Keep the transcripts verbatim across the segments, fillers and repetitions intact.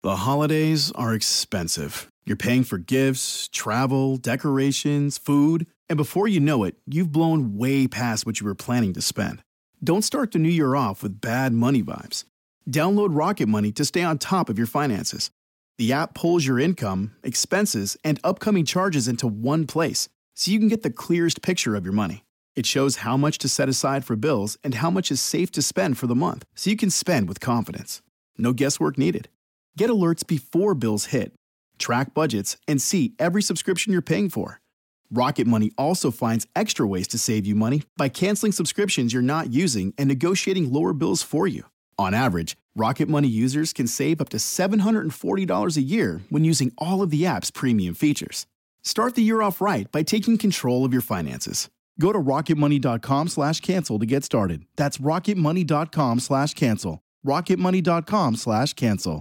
The holidays are expensive. You're paying for gifts, travel, decorations, food, and before you know it, you've blown way past what you were planning to spend. Don't start the new year off with bad money vibes. Download Rocket Money to stay on top of your finances. The app pulls your income, expenses, and upcoming charges into one place, so you can get the clearest picture of your money. It shows how much to set aside for bills and how much is safe to spend for the month, so you can spend with confidence. No guesswork needed. Get alerts before bills hit, track budgets, and see every subscription you're paying for. Rocket Money also finds extra ways to save you money by canceling subscriptions you're not using and negotiating lower bills for you. On average, Rocket Money users can save up to seven hundred forty dollars a year when using all of the app's premium features. Start the year off right by taking control of your finances. Go to rocketmoney.com slash cancel to get started. That's rocketmoney.com slash cancel. rocketmoney.com slash cancel.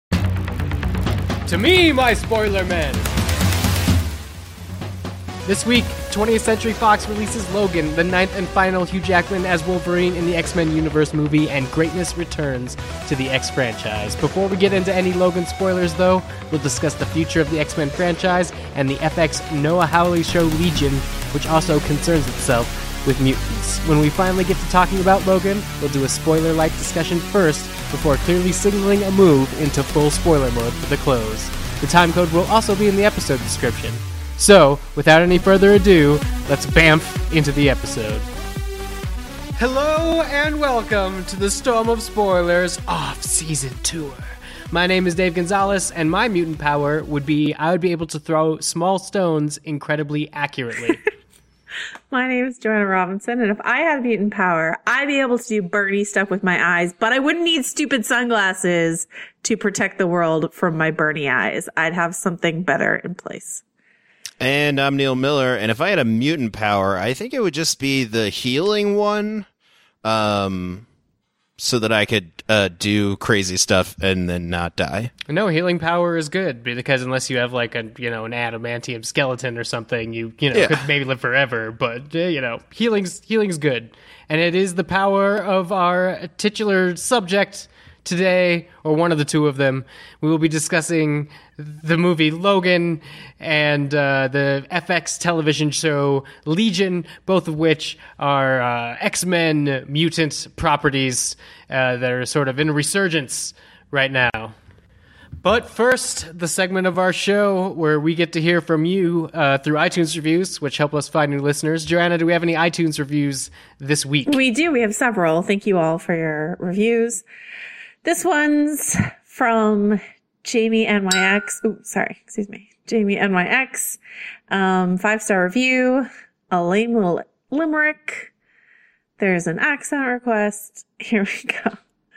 To me, my spoiler men! This week, twentieth Century Fox releases Logan, the ninth and final Hugh Jackman as Wolverine in the X-Men Universe movie, and greatness returns to the X franchise. Before we get into any Logan spoilers, though, we'll discuss the future of the X-Men franchise and the F X Noah Hawley show Legion, which also concerns itself with mutants. When we finally get to talking about Logan, we'll do a spoiler-like discussion first, before clearly signaling a move into full spoiler mode for the close. The time code will also be in the episode description. So, without any further ado, let's bamf into the episode. Hello and welcome to the Storm of Spoilers off-season tour. My name is Dave Gonzalez, and my mutant power would be I would be able to throw small stones incredibly accurately. My name is Joanna Robinson, and if I had mutant power, I'd be able to do birdie stuff with my eyes, but I wouldn't need stupid sunglasses to protect the world from my Bernie eyes. I'd have something better in place. And I'm Neil Miller, and if I had a mutant power, I think it would just be the healing one, um, so that I could uh, do crazy stuff and then not die. No, healing power is good, because unless you have like a you know an adamantium skeleton or something, you you know Yeah. could maybe live forever. But uh, you know, healing's healing's good, and it is the power of our titular subject today, or one of the two of them. We will be discussing the movie Logan and uh, the F X television show Legion, both of which are uh, X-Men mutant properties uh, that are sort of in a resurgence right now. But first, the segment of our show where we get to hear from you uh, through iTunes reviews, which help us find new listeners. Joanna, do we have any iTunes reviews this week? We do. We have several. Thank you all for your reviews. This one's from Jamie N Y X. Oh, sorry. Excuse me. Jamie N Y X. Um, five-star review. A lame little limerick. There's an accent request. Here we go.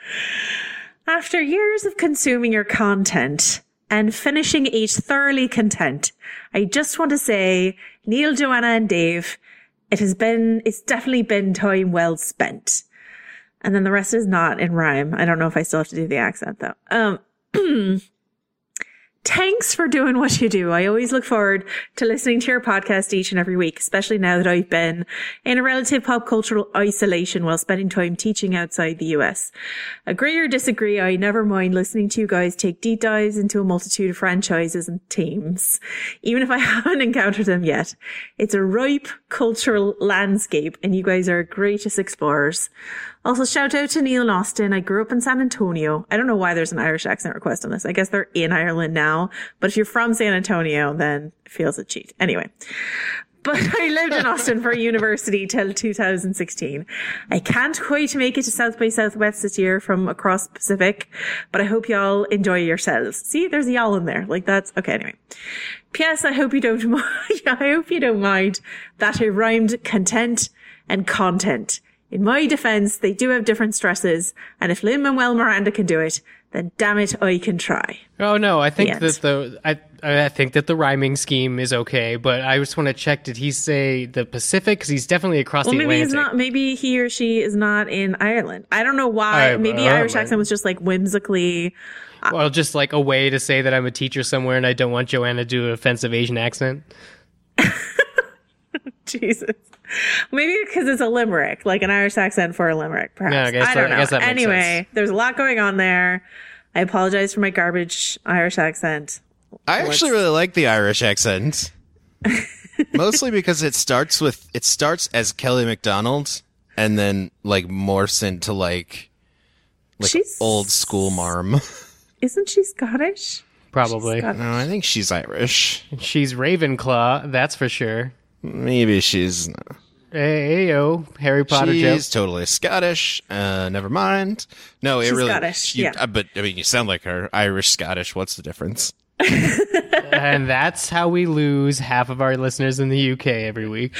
After years of consuming your content and finishing each thoroughly content, I just want to say, Neil, Joanna, and Dave, it has been, it's definitely been time well spent. And then the rest is not in rhyme. I don't know if I still have to do the accent, though. Um, thanks for doing what you do. I always look forward to listening to your podcast each and every week, especially now that I've been in a relative pop cultural isolation while spending time teaching outside the U S. Agree or disagree, I never mind listening to you guys take deep dives into a multitude of franchises and teams, even if I haven't encountered them yet. It's a ripe cultural landscape, and you guys are greatest explorers. Also, shout out to Neil and Austin. I grew up in San Antonio. I don't know why there's an Irish accent request on this. I guess they're in Ireland now. But if you're from San Antonio, then it feels a cheat. Anyway. But I lived in Austin for university till two thousand sixteen. I can't quite make it to South by Southwest this year from across the Pacific, but I hope y'all enjoy yourselves. See, there's a y'all in there. Like that's, okay, anyway. P S. I hope you don't mind, I hope you don't mind that I rhymed content and content. In my defense, they do have different stresses, and if Lin-Manuel Miranda can do it, then damn it, I can try. Oh no, I think The that the I I think that the rhyming scheme is okay, but I just want to check. Did he say the Pacific? Because he's definitely across Well, the maybe Atlantic. he's not. Maybe he or she is not in Ireland. I don't know why. I- maybe uh, Irish accent was just like whimsically. Well, just like a way to say that I'm a teacher somewhere and I don't want Joanna to do an offensive Asian accent. Jesus. Maybe because it's a limerick, like an Irish accent for a limerick, perhaps. Yeah, I guess I that- don't know. I guess that makes anyway, sense. there's a lot going on there. I apologize for my garbage Irish accent. I actually Let's- really like the Irish accent. Mostly because it starts with it starts as Kelly MacDonald and then like morphs into like like She's- old school marm. Isn't she Scottish? Probably. She's Scottish. No, I think she's Irish. She's Ravenclaw, that's for sure. Maybe she's Hey, yo, Harry Potter she's joke. totally Scottish. Uh, never mind. No, it She's really. Scottish, you- yeah. uh, but I mean, you sound like her. Irish, Scottish. What's the difference? And that's how we lose half of our listeners in the U K every week.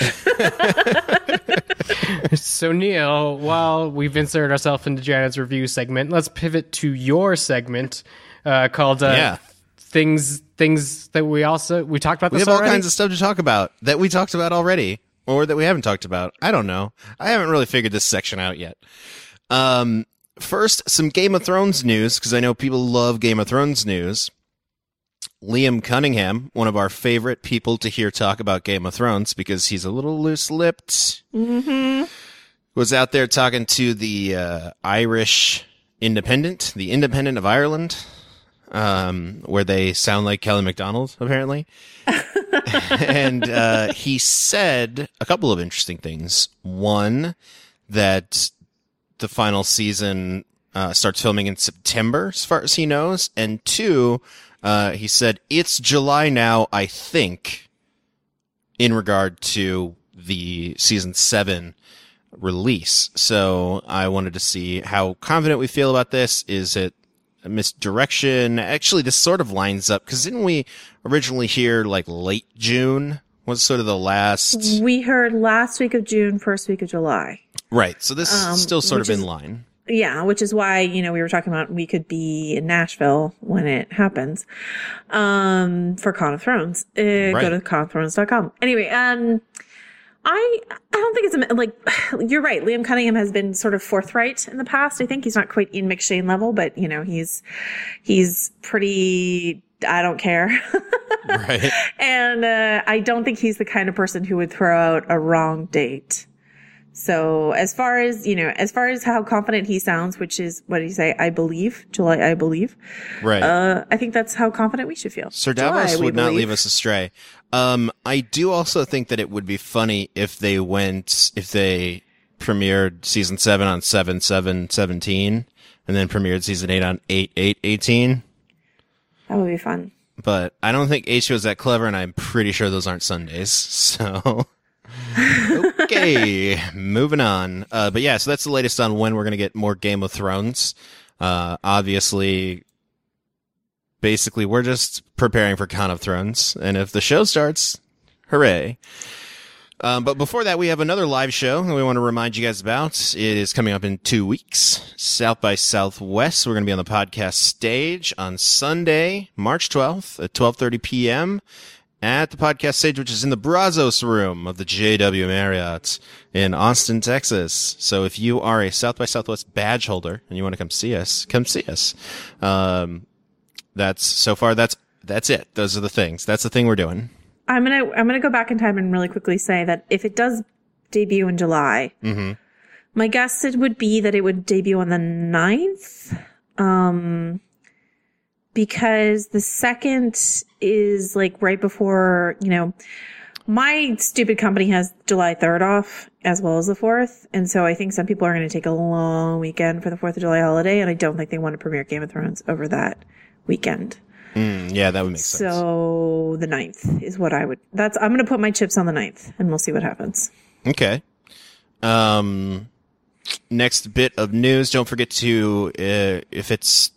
So, Neil, while we've inserted ourselves into Janet's review segment, let's pivot to your segment uh, called uh, Yeah. things things that we also we talked about We this have all already? kinds of stuff to talk about that we talked about already, or that we haven't talked about. I don't know. I haven't really figured this section out yet. Um, first, some Game of Thrones news, because I know people love Game of Thrones news. Liam Cunningham, one of our favorite people to hear talk about Game of Thrones, because he's a little loose-lipped, Mm-hmm. was out there talking to the uh, Irish Independent, the Independent of Ireland, um, where they sound like Kelly MacDonald, apparently. And uh, he said a couple of interesting things. One, that the final season uh, starts filming in September, as far as he knows. And two, uh, he said, it's July now, I think, in regard to the season seven release. So I wanted to see how confident we feel about this. Is it a misdirection? Actually, this sort of lines up, because didn't we originally hear like late June was sort of the last? We heard last week of June, first week of July. Right. So this Um, is still sort which of in is- line. Yeah, which is why, you know, we were talking about we could be in Nashville when it happens, um, for Con of Thrones. Uh, Go Right. to con of thrones dot com. Anyway, um, I, I don't think it's, a, like, you're right. Liam Cunningham has been sort of forthright in the past. I think he's not quite Ian McShane level, but, you know, he's, he's pretty, I don't care. Right. And, uh, I don't think he's the kind of person who would throw out a wrong date. So as far as, you know, as far as how confident he sounds, which is, what did he say? I believe, July, I believe. Right. Uh, I think that's how confident we should feel. Sir July, Davos we would not believe. leave us astray. Um, I do also think that it would be funny if they went, if they premiered season seven on seven seven seventeen, and then premiered season eight on eight eight eighteen. That would be fun. But I don't think H B O is that clever, and I'm pretty sure those aren't Sundays. So, okay, moving on. Uh, but yeah, so that's the latest on when we're going to get more Game of Thrones. Uh, obviously, basically, we're just preparing for Con of Thrones, and if the show starts, hooray. Um, but before that, we have another live show that we want to remind you guys about. It is coming up in two weeks. South by Southwest. We're going to be on the podcast stage on Sunday, March twelfth at twelve thirty p.m. at the podcast stage, which is in the Brazos room of the J W Marriott in Austin, Texas. So if you are a South by Southwest badge holder and you want to come see us, come see us. Um, that's so far. That's, that's it. Those are the things. That's the thing we're doing. I'm going to, I'm going to go back in time and really quickly say that if it does debut in July, Mm-hmm. my guess it would be that it would debut on the ninth. Um, because the second is like right before, you know, my stupid company has July third off as well as the fourth. And so I think some people are going to take a long weekend for the fourth of July holiday. And I don't think they want to premiere Game of Thrones over that weekend. Mm, yeah, that would make sense. So the ninth is what I would, that's, I'm going to put my chips on the ninth and we'll see what happens. Okay. Um, next bit of news. Don't forget to, uh, if it's,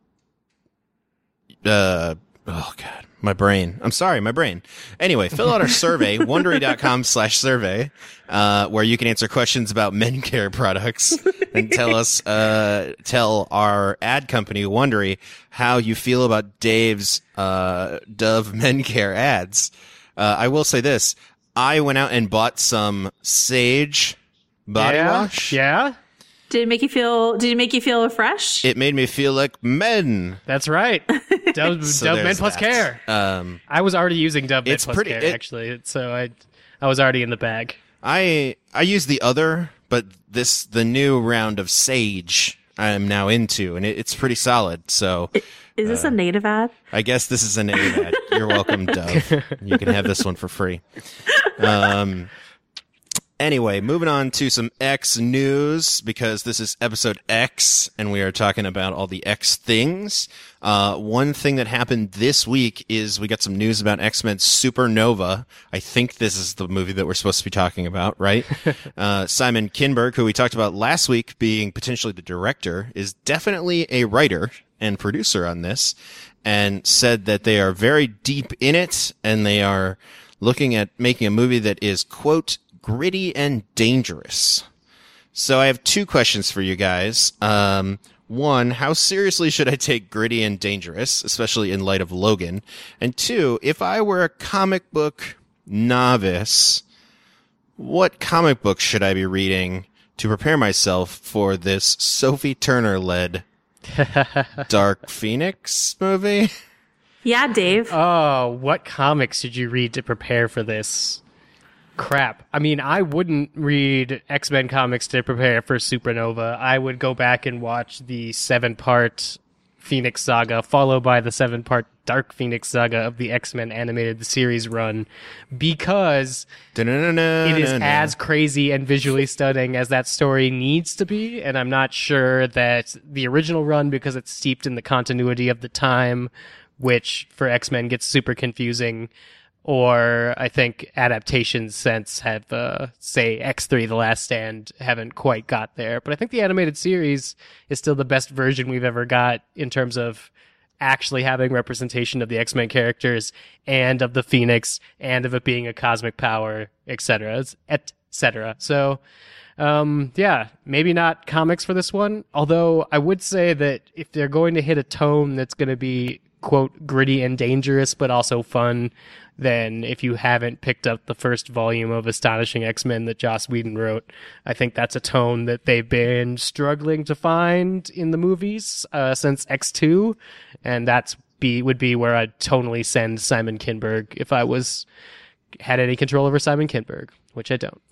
uh, oh God, my brain. I'm sorry, my brain. Anyway, fill out our survey, wondery.com slash survey, uh, where you can answer questions about men care products and tell us, uh, tell our ad company, Wondery, how you feel about Dave's, uh, Dove men care ads. Uh, I will say this. I went out and bought some Sage body yeah? wash. Yeah, Did it make you feel, did it make you feel fresh? It made me feel like men. that's right. Dove, So Dove Men there's Plus that. Care. Um, I was already using Dove Men It's Plus pretty- Care, it- actually, so I I was already in the bag. I I use the other, but this the new round of Sage I'm now into, and it, it's pretty solid. So, Is this uh, a native ad? I guess this is a native ad. You're welcome, Dove. You can have this one for free. Um. Anyway, moving on to some X news, because this is episode X, and we are talking about all the X things. Uh, one thing that happened this week is we got some news about X-Men Supernova. I think this is the movie that we're supposed to be talking about, right? uh, Simon Kinberg, who we talked about last week being potentially the director, is definitely a writer and producer on this, and said that they are very deep in it, and they are looking at making a movie that is, quote, gritty and dangerous. So I have two questions for you guys. Um, one, how seriously should I take gritty and dangerous, especially in light of Logan? And two, if I were a comic book novice, what comic book should I be reading to prepare myself for this Sophie Turner-led Dark Phoenix movie? Yeah, Dave. Oh, what comics did you read to prepare for this? Crap. I mean, I wouldn't read X-Men comics to prepare for Supernova. I would go back and watch the seven-part Phoenix Saga, followed by the seven-part Dark Phoenix Saga of the X-Men animated series run, because it is as crazy and visually stunning as that story needs to be, and I'm not sure that the original run, because it's steeped in the continuity of the time, which for X-Men gets super confusing, or I think adaptations since have, uh, say, X three The Last Stand haven't quite got there. But I think the animated series is still the best version we've ever got in terms of actually having representation of the X-Men characters and of the Phoenix and of it being a cosmic power, et cetera, et cetera. So, um, yeah, maybe not comics for this one. Although I would say that if they're going to hit a tone that's going to be, quote, gritty and dangerous, but also fun, then if you haven't picked up the first volume of Astonishing X-Men that Joss Whedon wrote, I think that's a tone that they've been struggling to find in the movies uh, since X two, and that's be would be where I'd tonally send Simon Kinberg if I was had any control over Simon Kinberg, which I don't.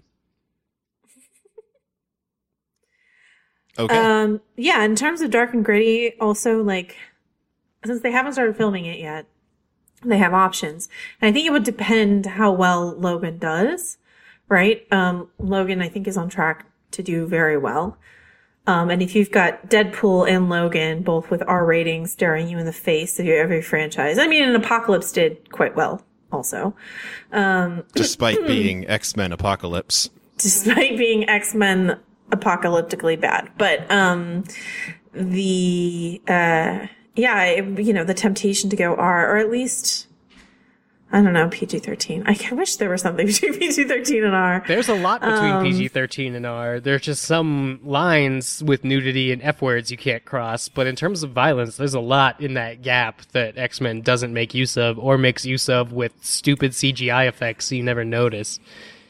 Okay. Um, yeah, in terms of dark and gritty, also, like, since they haven't started filming it yet, they have options. And I think it would depend how well Logan does, right? Um, Logan, I think, is on track to do very well. Um, and if you've got Deadpool and Logan, both with R ratings staring you in the face of your every franchise. I mean, and Apocalypse did quite well also. Um, Despite being X-Men Apocalypse. Despite being X-Men apocalyptically bad. But, um, the, uh, yeah, it, you know, the temptation to go R, or at least, I don't know, P G thirteen. I wish there was something between P G thirteen and R. There's a lot between um, P G thirteen and R. There's just some lines with nudity and F words you can't cross. But in terms of violence, there's a lot in that gap that X-Men doesn't make use of, or makes use of with stupid C G I effects so you never notice.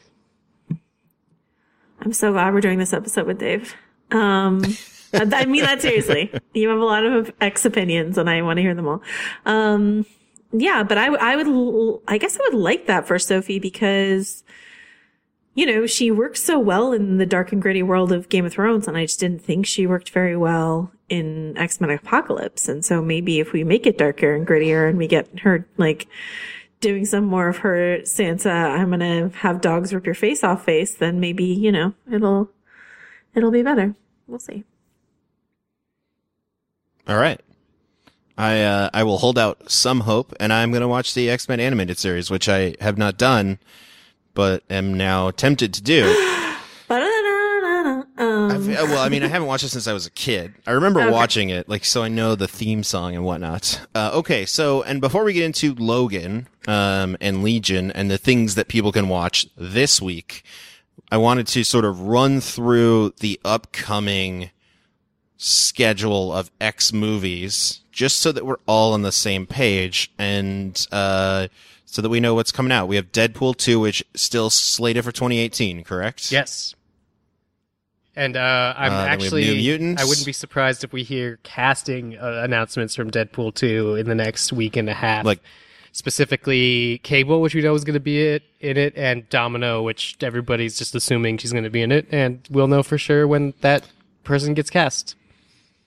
I'm so glad we're doing this episode with Dave. Um, I mean that seriously. You have a lot of X opinions, and I want to hear them all. Um, yeah, but I, I would, I guess I would like that for Sophie because, you know, she worked so well in the dark and gritty world of Game of Thrones, and I just didn't think she worked very well in X-Men Apocalypse. And so maybe if we make it darker and grittier and we get her, like, doing some more of her Sansa, I'm gonna have dogs rip your face off face, then maybe, you know, it'll, it'll be better. We'll see. All right. I uh, I will hold out some hope, and I'm going to watch the X-Men animated series, which I have not done, but am now tempted to do. Um, I've, well, I mean, I haven't watched it since I was a kid. I remember okay. watching it, like, so I know the theme song and whatnot. Uh, okay, so, and before we get into Logan um, and Legion and the things that people can watch this week, I wanted to sort of run through the upcoming schedule of X movies, just so that we're all on the same page, and uh, so that we know what's coming out. We have Deadpool two, which is still slated for twenty eighteen, correct? Yes. And uh, I'm Uh, then we have actually, New Mutants. I wouldn't be surprised if we hear casting uh, announcements from Deadpool two in the next week and a half. Like, specifically Cable, which we know is going to be it, in it, and Domino, which everybody's just assuming she's going to be in it, and we'll know for sure when that person gets cast.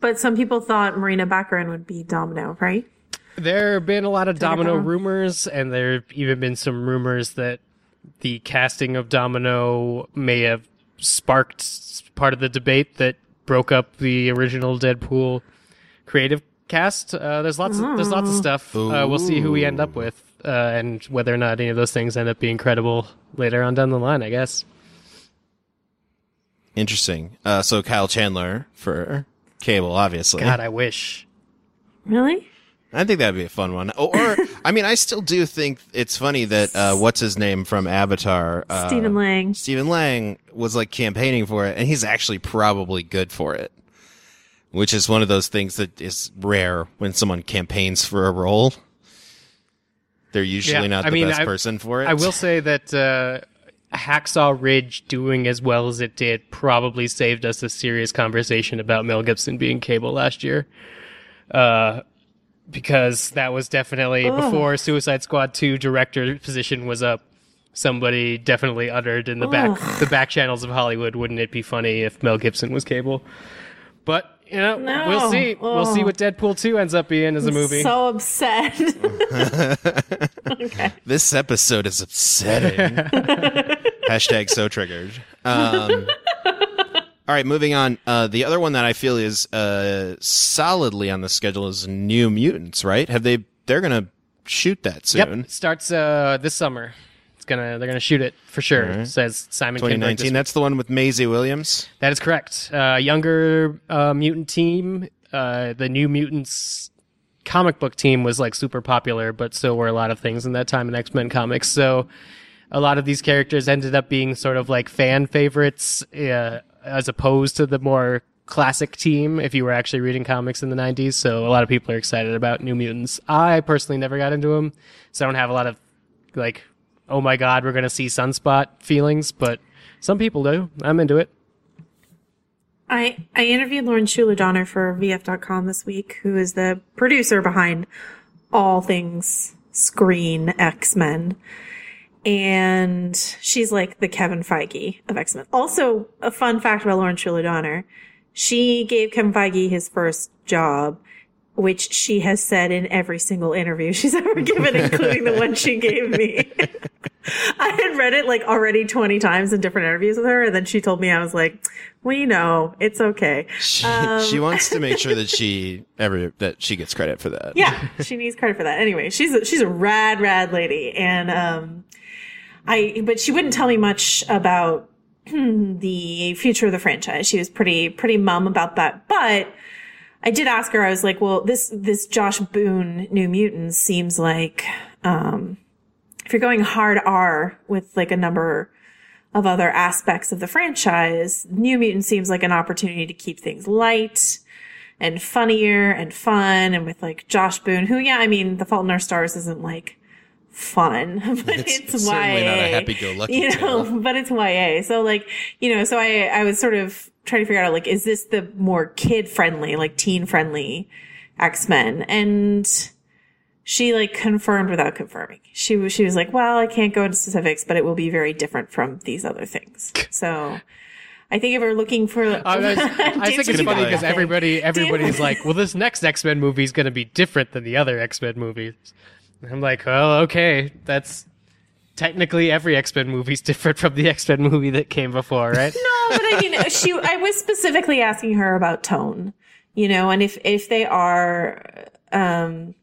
But some people thought Marina Baccarin would be Domino, right? There have been a lot of Did I get Domino that wrong? rumors, and there have even been some rumors that the casting of Domino may have sparked part of the debate that broke up the original Deadpool creative cast. Uh, there's lots of there's lots of stuff. Uh, we'll see who we end up with, uh, and whether or not any of those things end up being credible later on down the line, I guess. Interesting. Uh, so Kyle Chandler for Cable, obviously. God, I wish. Really? I think that'd be a fun one. Or, or I mean, I still do think it's funny that uh, what's his name from Avatar, uh, Stephen Lang. Stephen Lang was like campaigning for it, and he's actually probably good for it. Which is one of those things that is rare when someone campaigns for a role. They're usually Yeah, not I the mean, best I- person for it. I will say that uh, Hacksaw Ridge doing as well as it did probably saved us a serious conversation about Mel Gibson being Cable last year. Uh, because that was definitely, Ugh. before Suicide Squad two director position was up, somebody definitely uttered in the back Ugh. the back channels of Hollywood, wouldn't it be funny if Mel Gibson was Cable? But, you know, No. we'll see. We'll see Ugh. what Deadpool two ends up being as a movie. So upset. Okay. This episode is upsetting. Hashtag so triggered. Um, all right, moving on. Uh, the other one that I feel is uh, solidly on the schedule is New Mutants, right? Have they? They're gonna shoot that soon. Yep, starts uh, this summer. It's gonna they're gonna shoot it for sure. All right. Says Simon twenty Kinberg. this nineteen. week. That's the one with Maisie Williams. That is correct. Uh, younger uh, mutant team. Uh, the New Mutants comic book team was like super popular, but so were a lot of things in that time in X-Men comics. So a lot of these characters ended up being sort of like fan favorites, uh, as opposed to the more classic team if you were actually reading comics in the nineties. So a lot of people are excited about New Mutants. I personally never got into them, so I don't have a lot of like, oh my god, we're going to see Sunspot feelings, but some people do. I'm into it. I, I interviewed Lauren Schuler Donner for V F dot com this week, who is the producer behind all things Screen X-Men. And she's like the Kevin Feige of X-Men. Also, a fun fact about Lauren Schuler Donner. She gave Kevin Feige his first job, which she has said in every single interview she's ever given, including the one she gave me. I had read it like already twenty times in different interviews with her, and then she told me, I was like, we know, it's okay. She, Um, she wants to make sure that she ever that she gets credit for that. Yeah, she needs credit for that. Anyway, she's a, she's a rad, rad lady. And, um, I, but she wouldn't tell me much about the future of the franchise. She was pretty, pretty mum about that. But I did ask her, I was like, well, this, this Josh Boone New Mutants seems like, um, if you're going hard R with like a number of other aspects of the franchise, New Mutants seems like an opportunity to keep things light and funnier and fun. And with like Josh Boone, who, yeah, I mean, The Fault in Our Stars isn't like fun, but It's it's, Y A. certainly not a happy-go-lucky you know, tale. but it's Y A. So like, you know, so I, I was sort of trying to figure out like, is this the more kid friendly, like teen friendly X-Men? And she like confirmed without confirming. She was, she was like, well, I can't go into specifics, but it will be very different from these other things. So I think if we're looking for, I, was- I think it's gonna funny be because like- everybody everybody's like, well, this next X-Men movie is going to be different than the other X-Men movies. And I'm like, well, okay, that's technically every X-Men movie is different from the X-Men movie that came before, right? No, but I mean, she, I was specifically asking her about tone, you know, and if, if they are, um,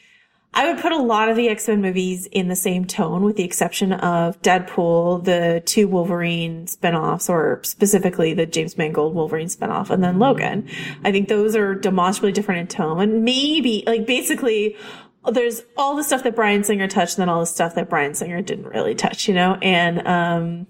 I would put a lot of the X-Men movies in the same tone with the exception of Deadpool, the two Wolverine spinoffs, or specifically the James Mangold Wolverine spinoff, and then Logan. I think those are demonstrably different in tone. And maybe, like, basically, there's all the stuff that Bryan Singer touched and then all the stuff that Bryan Singer didn't really touch, you know? And, um,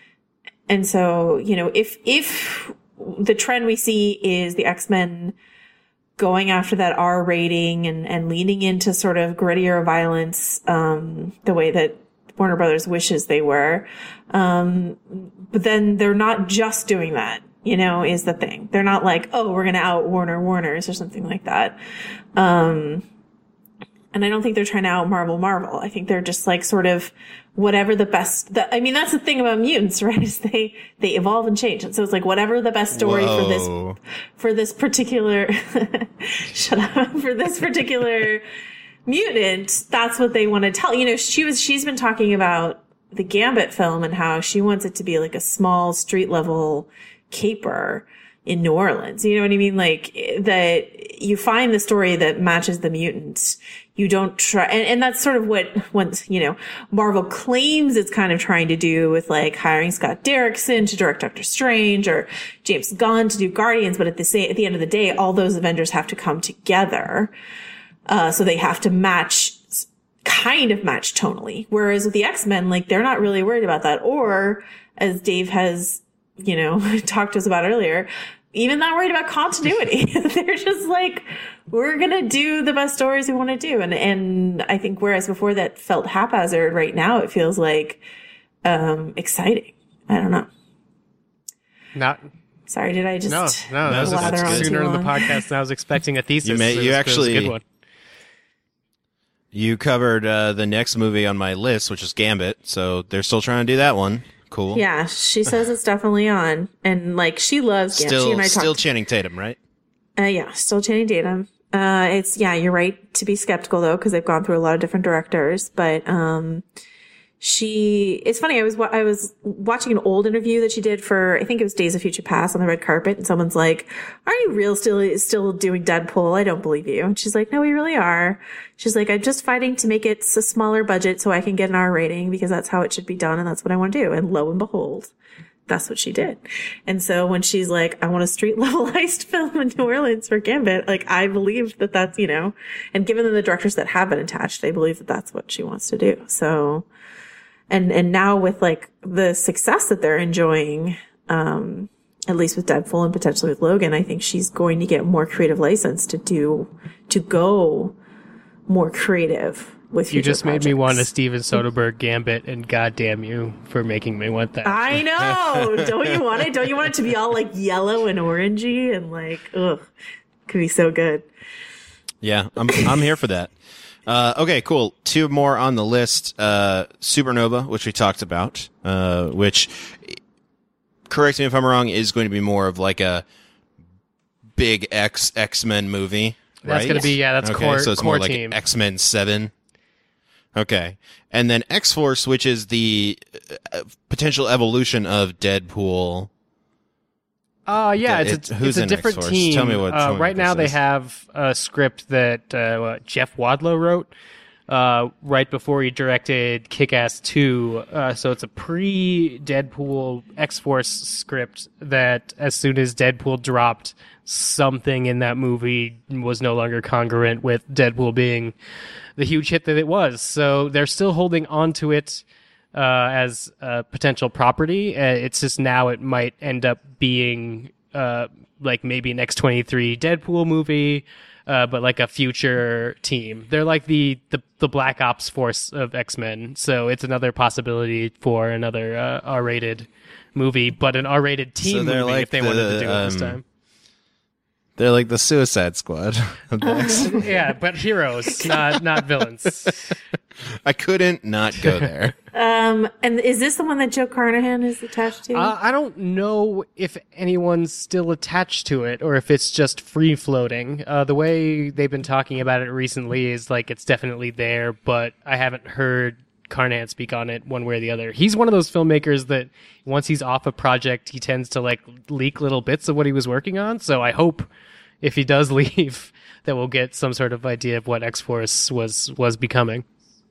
and so, you know, if, if the trend we see is the X-Men going after that R rating and, and leaning into sort of grittier violence, um, the way that Warner Brothers wishes they were. Um, but then they're not just doing that, you know, is the thing. They're not like, oh, we're going to out Warner Warners or something like that. Um, And I don't think they're trying to out Marvel Marvel. I think they're just like sort of whatever the best, the, I mean, that's the thing about mutants, right? Is they, they evolve and change. And so it's like whatever the best story Whoa. for this, for this particular, shut up, for this particular mutant, that's what they want to tell. You know, she was, she's been talking about the Gambit film and how she wants it to be like a small street level caper in New Orleans. You know what I mean? Like that you find the story that matches the mutants. You don't try, and, and that's sort of what, once, you know, Marvel claims it's kind of trying to do with like hiring Scott Derrickson to direct Doctor Strange or James Gunn to do Guardians. But at the same, at the end of the day, all those Avengers have to come together. Uh, so they have to match, kind of match tonally. Whereas with the X-Men, like they're not really worried about that. Or as Dave has, you know, talked to us about earlier, even not worried about continuity. They're just like, we're going to do the best stories we want to do. And, and I think whereas before that felt haphazard, right now it feels like, um, exciting. I don't know. Not. Sorry, did I just No, no, that was lather that's on good. too Sooner in the long? podcast than I was expecting a thesis. You may- so you it was- it was a actually- good one. You covered uh, the next movie on my list, which is Gambit. So they're still trying to do that one. Cool. Yeah, she says it's definitely on. And like, she loves Gambit. She Still, and I still talked. Channing Tatum, right? Uh, yeah, still Channing Tatum. Uh, it's, yeah, you're right to be skeptical though, because they've gone through a lot of different directors. But, um, she, it's funny, I was, wa- I was watching an old interview that she did for, I think it was Days of Future Past on the red carpet. And someone's like, are you real still, still doing Deadpool? I don't believe you. And she's like, no, we really are. She's like, I'm just fighting to make it a smaller budget so I can get an R rating because that's how it should be done. And that's what I want to do. And lo and behold, that's what she did. And so when she's like, I want a street level heist film in New Orleans for Gambit, like I believe that that's, you know, and given the directors that have been attached, they believe that that's what she wants to do. So, and, and now with like the success that they're enjoying, um, at least with Deadpool and potentially with Logan, I think she's going to get more creative license to do, to go more creative with You future just made me projects. want a Steven Soderbergh Gambit, and goddamn you for making me want that. I know. Don't you want it? Don't you want it to be all like yellow and orangey and like, ugh, could be so good. Yeah, I'm I'm here for that. Uh, okay, cool. Two more on the list. Uh, Supernova, which we talked about, uh, which, correct me if I'm wrong, is going to be more of like a big X X-Men movie. That's right? gonna be yeah. That's okay, core so it's core more like team. X-Men seven. Okay. And then X-Force, which is the uh, potential evolution of Deadpool. Uh, yeah, It- it's a, it- who's it's a in different X-Force? team. Tell me what- Uh, tell me right what now, this they is. have a script that uh, what, Jeff Wadlow wrote uh, right before he directed Kick-Ass two. Uh, so it's a pre-Deadpool X-Force script that as soon as Deadpool dropped, something in that movie was no longer congruent with Deadpool being the huge hit that it was. So they're still holding on to it uh, as a potential property. Uh, it's just now it might end up being uh, like maybe an X twenty-three Deadpool movie, uh, but like a future team. They're like the, the, the Black Ops force of X-Men. So it's another possibility for another uh, R-rated movie, but an R-rated team So they're movie like if they the, wanted to do it this um, time. They're like the Suicide Squad of the X. Yeah, but heroes, not not villains. I couldn't not go there. Um, and is this the one that Joe Carnahan is attached to? Uh, I don't know if anyone's still attached to it or if it's just free floating. Uh, the way they've been talking about it recently is like it's definitely there, but I haven't heard Carnahan speak on it one way or the other. He's one of those filmmakers that once he's off a project, he tends to like leak little bits of what he was working on. So I hope if he does leave, that we'll get some sort of idea of what X-Force was was becoming.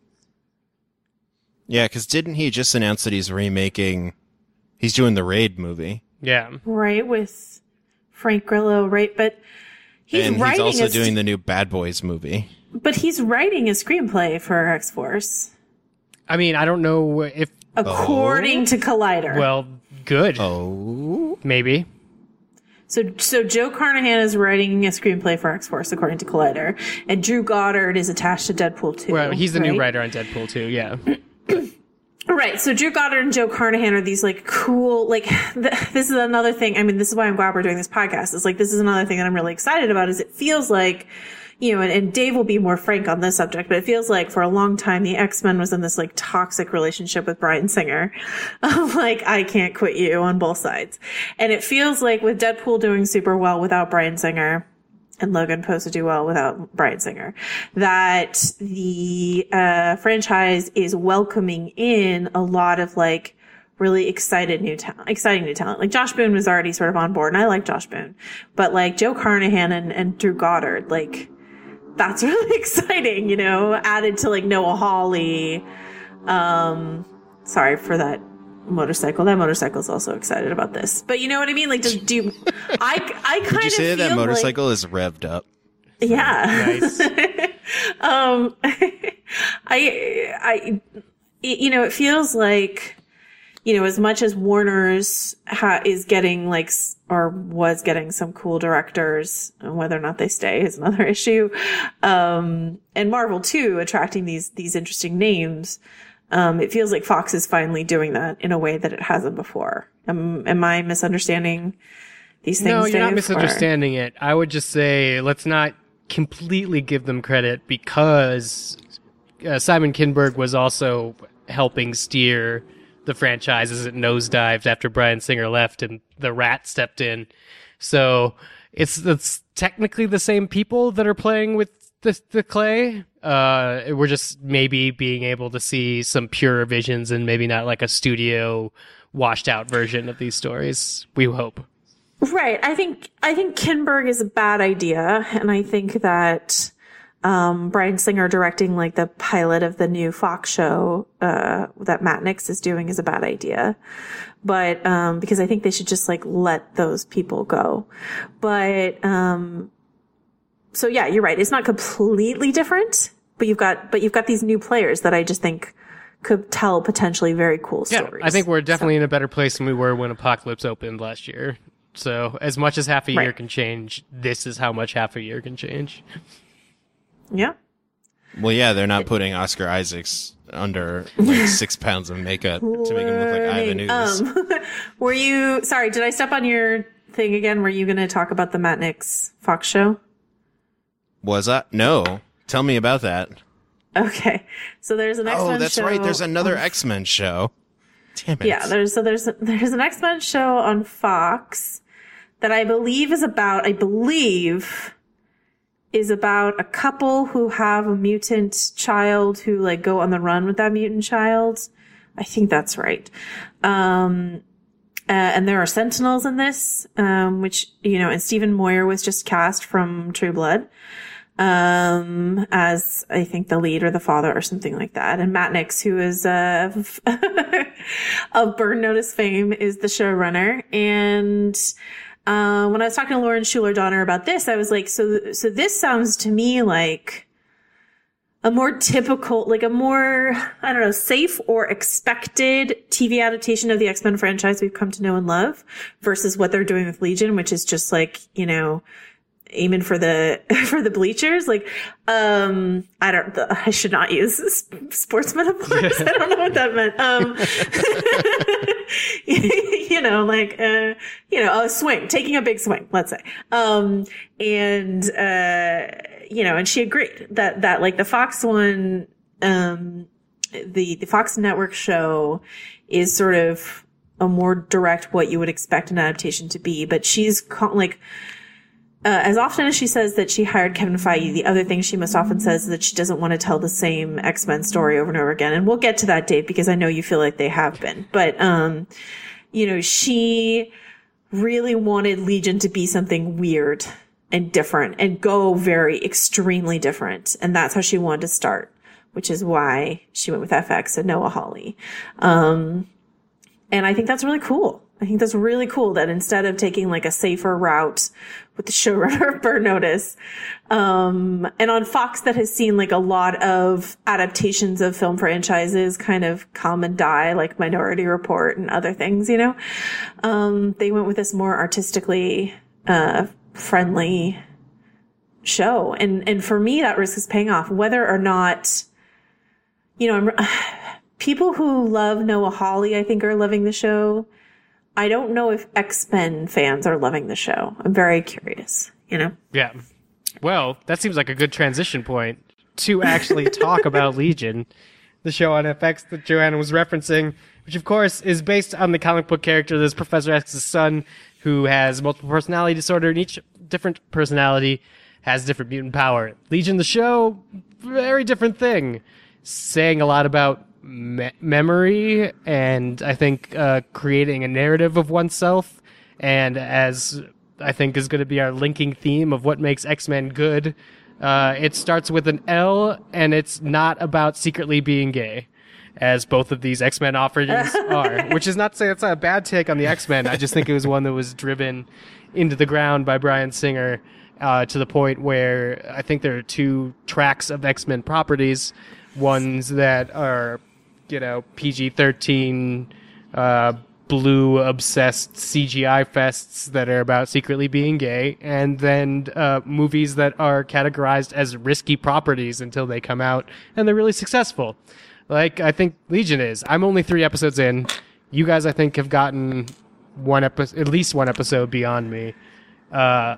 Yeah, because didn't he just announce that he's remaking? He's doing the Raid movie, Yeah. right, with Frank Grillo, right? But he's and he's writing also a, doing the new Bad Boys movie. but he's writing a screenplay for X-Force, I mean, I don't know if, according to Collider. well, good. Oh, Maybe. So, so Joe Carnahan is writing a screenplay for X-Force, according to Collider, and Drew Goddard is attached to Deadpool two. Well, he's the right? new writer on Deadpool too, yeah. Right. So Drew Goddard and Joe Carnahan are these like cool, like th- this is another thing. I mean, this is why I'm glad we're doing this podcast. It's like, this is another thing that I'm really excited about is it feels like, you know, and, and Dave will be more frank on this subject, but it feels like for a long time, the X-Men was in this like toxic relationship with Bryan Singer. Of like, I can't quit you on both sides. And it feels like with Deadpool doing super well without Bryan Singer, and Logan supposed to do well without Bryan Singer, that the uh franchise is welcoming in a lot of like really excited new talent, exciting new talent. Like Josh Boone was already sort of on board, and I like Josh Boone, but like Joe Carnahan and, and Drew Goddard, like that's really exciting, you know, added to like Noah Hawley. Um, sorry for that motorcycle. That motorcycle is also excited about this, but you know what I mean? Like, just do you, I, I kind Would you of say feel that motorcycle like, is revved up? Yeah. Nice. um, I, I, you know, it feels like, you know, as much as Warner's ha- is getting like, s- or was getting some cool directors, and whether or not they stay is another issue. Um, and Marvel too, attracting these, these interesting names. Um, it feels like Fox is finally doing that in a way that it hasn't before. Am, am I misunderstanding these things? No, you're not Dave, misunderstanding it. I would just say let's not completely give them credit, because uh, Simon Kinberg was also helping steer the franchise as it nosedived after Bryan Singer left and the Rat stepped in. So it's it's technically the same people that are playing with the, the clay. Uh, we're just maybe being able to see some purer visions and maybe not like a studio washed out version of these stories. We hope. Right. I think, I think Kinberg is a bad idea. And I think that, um, Bryan Singer directing like the pilot of the new Fox show, uh, that Matt Nix is doing is a bad idea. But, um, because I think they should just like let those people go. But, um, so yeah, you're right. It's not completely different, but you've got, but you've got these new players that I just think could tell potentially very cool stories. Yeah, I think we're definitely so. in a better place than we were when Apocalypse opened last year. So as much as half a year Right. can change, this is how much half a year can change. Yeah. Well, yeah, they're not putting Oscar Isaacs under like six pounds of makeup to make him look like Ivan Ooze. Um, were you, sorry, did I step on your thing again? Were you going to talk about the Matt Nix Fox show? Was I? No. Tell me about that. Okay. So there's an X-Men show. Oh, that's right. There's another on- X-Men show. Damn it. Yeah, there's, so there's, there's an X-Men show on Fox that I believe is about, I believe is about a couple who have a mutant child who like go on the run with that mutant child. I think that's right. Um, uh, and there are Sentinels in this, um, which, you know, and Stephen Moyer was just cast from True Blood, um, as I think the lead or the father or something like that. And Matt Nix, who is, uh, of Burn Notice fame, is the showrunner. And, Uh, when I was talking to Lauren Schuler Donner about this, I was like, so, so this sounds to me like a more typical, like a more, I don't know, safe or expected T V adaptation of the X-Men franchise we've come to know and love versus what they're doing with Legion, which is just like, you know, aiming for the, for the bleachers. Like, um, I don't, I should not use sports metaphors. I don't know what that meant. Um, you know, like, uh, you know, a swing, taking a big swing, let's say. Um, and, uh, you know, and she agreed that, that like the Fox one, um, the, the Fox network show is sort of a more direct what you would expect an adaptation to be, but she's call, like, Uh, as often as she says that she hired Kevin Feige, the other thing she most often says is that she doesn't want to tell the same X-Men story over and over again. And we'll get to that, Dave, because I know you feel like they have been. But, um, you know, she really wanted Legion to be something weird and different and go very extremely different. And that's how she wanted to start, which is why she went with F X and Noah Hawley. Um, and I think that's really cool. I think that's really cool that instead of taking like a safer route with the showrunner of Burn Notice, um, and on Fox that has seen like a lot of adaptations of film franchises kind of come and die, like Minority Report and other things, you know, um, they went with this more artistically, uh, friendly show. And, and for me, that risk is paying off, whether or not, you know, I'm, people who love Noah Hawley, I think, are loving the show. I don't know if X-Men fans are loving the show. I'm very curious, you know? Yeah. Well, that seems like a good transition point to actually talk about Legion, the show on F X that Joanna was referencing, which of course is based on the comic book character that's Professor X's son, who has multiple personality disorder, and each different personality has different mutant power. Legion, the show, very different thing, saying a lot about me- memory and I think uh, creating a narrative of oneself, and as I think is going to be our linking theme of what makes X-Men good, uh, it starts with an L, and it's not about secretly being gay, as both of these X-Men offerings are, which is not to say that's not a bad take on the X-Men. I just think it was one that was driven into the ground by Bryan Singer, uh, to the point where I think there are two tracks of X-Men properties, ones that are, you know, P G thirteen, uh, blue obsessed C G I fests that are about secretly being gay, and then uh, movies that are categorized as risky properties until they come out and they're really successful. Like, I think Legion is. I'm only three episodes in. You guys, I think, have gotten one episode, at least one episode beyond me. Uh,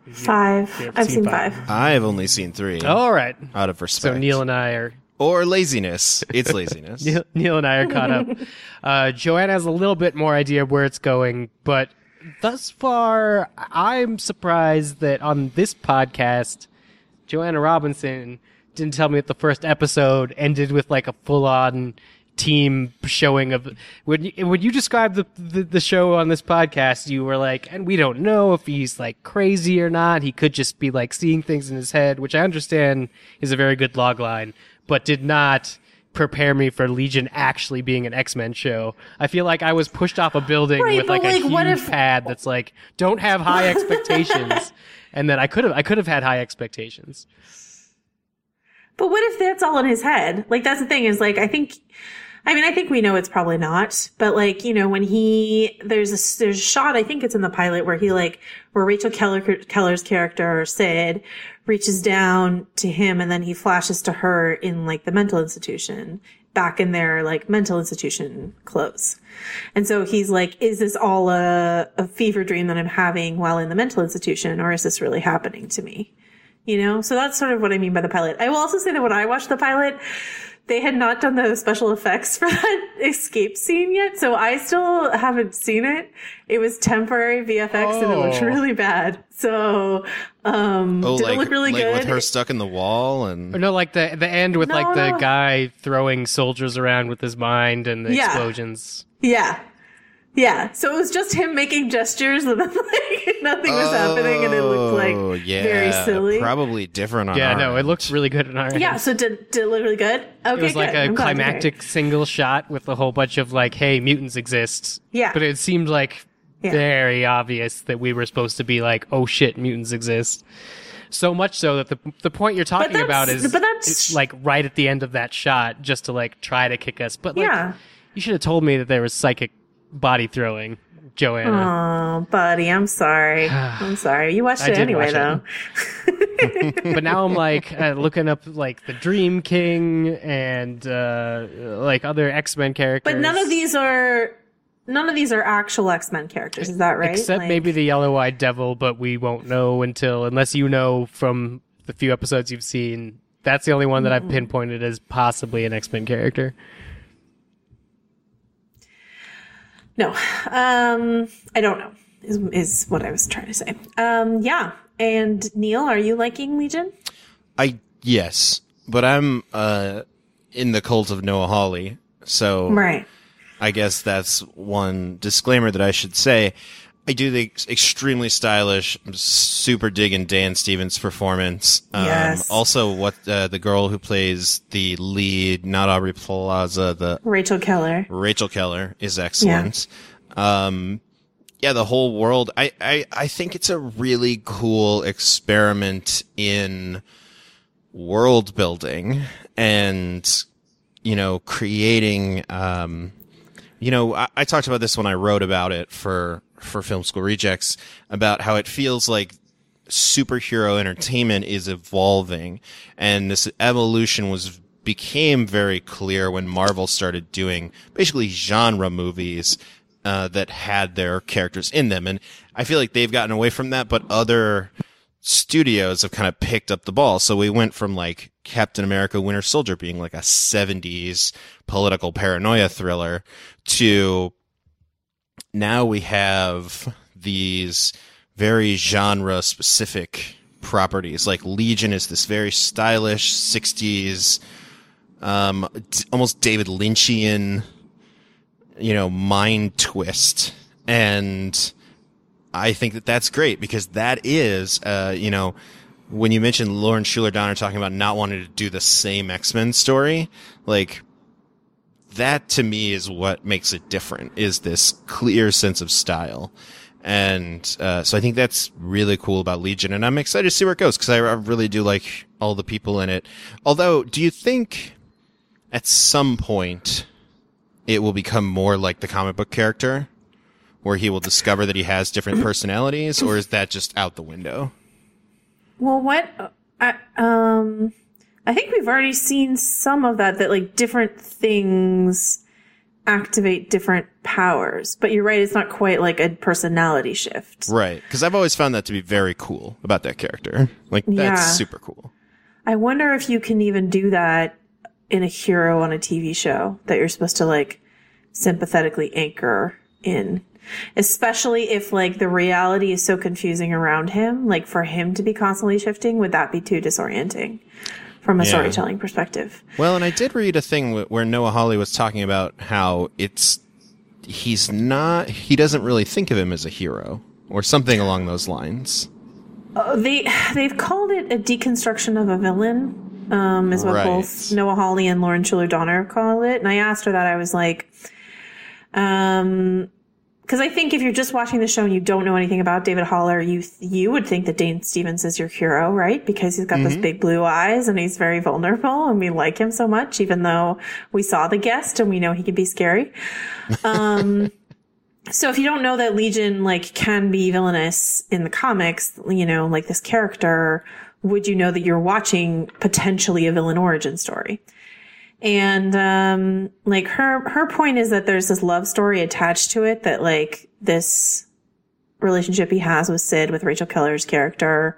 five. you I've seen five. five. I've only seen three. All right. Out of respect. So Neil and I are Or laziness. It's laziness. Neil, Neil and I are caught up. Uh, Joanna has a little bit more idea of where it's going, but thus far, I'm surprised that on this podcast, Joanna Robinson didn't tell me that the first episode ended with like a full-on team showing of when you, when you described the, the the show on this podcast, you were like, and we don't know if he's like crazy or not. He could just be like seeing things in his head, which I understand is a very good log line, but did not prepare me for Legion actually being an X-Men show. I feel like I was pushed off a building Right, with like, but, a like, huge what if- pad that's like, don't have high expectations. And then I could have I could have had high expectations. But what if that's all in his head? Like, that's the thing is, like, I think, I mean, I think we know it's probably not, but like, you know, when he, there's a, there's a shot, I think it's in the pilot where he like, where Rachel Keller, Keller's character, Sid, reaches down to him and then he flashes to her in like the mental institution, back in their like mental institution clothes. And so he's like, is this all a, a fever dream that I'm having while in the mental institution, or is this really happening to me? You know, so that's sort of what I mean by the pilot. I will also say that when I watched the pilot, they had not done the special effects for that escape scene yet. So I still haven't seen it. It was temporary V F X oh. and it looked really bad. So, um, oh, did like, it look really like good? with her stuck in the wall and. Or no, like the the end with no, like the no. guy throwing soldiers around with his mind and the Yeah. explosions. Yeah. Yeah. So it was just him making gestures and then like nothing was oh, happening and it looked like yeah, very silly. Probably different on Yeah, our no, it end. looks really good in our Yeah. end. So did, did it look really good? Okay. It was like good. a I'm glad to hear it. climactic single shot with a whole bunch of like, hey, mutants exist. Yeah. But it seemed like Yeah. very obvious that we were supposed to be like, oh shit, mutants exist. So much so that the the point you're talking that's- about is but that's- it's like right at the end of that shot, just to like try to kick us. But like, Yeah. you should have told me that there was psychic body throwing, Joanna. Oh, buddy, I'm sorry. I'm sorry. You watched I it did anyway, watch though. But now I'm like uh, looking up like the Dream King and uh, like other X-Men characters. But none of these are none of these are actual X-Men characters. Is that right? Except Like- maybe the Yellow-Eyed Devil, but we won't know until, unless you know from the few episodes you've seen. That's the only one that I've pinpointed as possibly an X-Men character. No, um, I don't know. Is is what I was trying to say. Um, yeah. And Neil, are you liking Legion? I yes, but I'm uh in the cult of Noah Hawley, so Right. I guess that's one disclaimer that I should say. I do think it's extremely stylish. I'm super digging Dan Stevens' performance. Um, Yes. Also, what uh, the girl who plays the lead, not Aubrey Plaza, the Rachel Keller. Rachel Keller is excellent. Yeah. Um, yeah, the whole world. I, I, I think it's a really cool experiment in world building and, you know, creating, um, you know, I, I talked about this when I wrote about it for, for Film School Rejects, about how it feels like superhero entertainment is evolving, and this evolution was became very clear when Marvel started doing basically genre movies uh, that had their characters in them, and I feel like they've gotten away from that, but other studios have kind of picked up the ball. So we went from like Captain America Winter Soldier being like a seventies political paranoia thriller to now we have these very genre specific properties. Like Legion is this very stylish sixties, um, d- almost David Lynchian, you know, mind twist. And I think that that's great because that is, uh, you know, when you mentioned Lauren Schuler Donner talking about not wanting to do the same X-Men story, like that to me is what makes it different, is this clear sense of style. And uh, so I think that's really cool about Legion, and I'm excited to see where it goes because I, I really do like all the people in it. Although, do you think at some point it will become more like the comic book character, where he will discover that he has different personalities, or is that just out the window? Well, what I um I think we've already seen some of that, that like different things activate different powers, but you're right, it's not quite like a personality shift. Right, because I've always found that to be very cool about that character. Like, that's Yeah. super cool. I wonder if you can even do that in a hero on a T V show that you're supposed to like sympathetically anchor in. Especially if like the reality is so confusing around him, like for him to be constantly shifting, would that be too disorienting from a Yeah. storytelling perspective? Well, and I did read a thing wh- where Noah Hawley was talking about how it's, he's not, he doesn't really think of him as a hero or something along those lines. Oh, they, they've called it a deconstruction of a villain, um, is what Right. both Noah Hawley and Lauren Schuler Donner call it. And I asked her that, I was like, um, because I think if you're just watching the show and you don't know anything about David Haller, you you would think that Dane Stevens is your hero, right? Because he's got Mm-hmm. those big blue eyes and he's very vulnerable and we like him so much, even though we saw The Guest and we know he can be scary. Um, so if you don't know that Legion like can be villainous in the comics, you know, like this character, would you know that you're watching potentially a villain origin story? And, um, like her, her point is that there's this love story attached to it, that like this relationship he has with Sid, with Rachel Keller's character,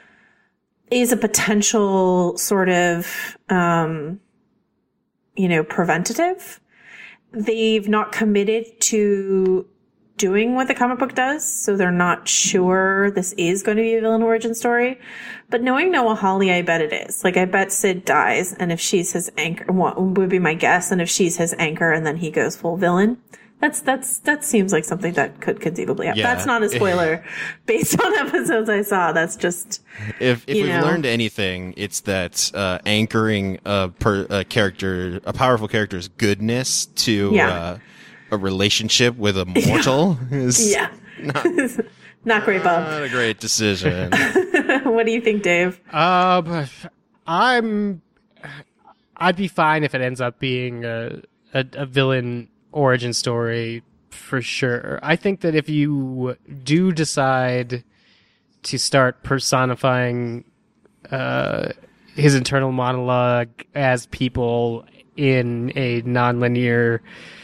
is a potential sort of, um, you know, preventative. They've not committed to doing what the comic book does, so they're not sure this is going to be a villain origin story. But knowing Noah Hawley, I bet it is. Like, I bet Sid dies, and if she's his anchor, what would be my guess, and if she's his anchor, and then he goes full villain, that's, that's, that seems like something that could conceivably happen. Yeah. That's not a spoiler based on episodes I saw. That's just, If if you we've know. learned anything, it's that uh, anchoring a, per, a character, a powerful character's goodness to Yeah. uh, a relationship with a mortal is yeah. not, Not great, Bob. not a great decision. What do you think, Dave? Um, I'm. I'd be fine if it ends up being a, a a villain origin story for sure. I think that if you do decide to start personifying uh, his internal monologue as people in a nonlinear,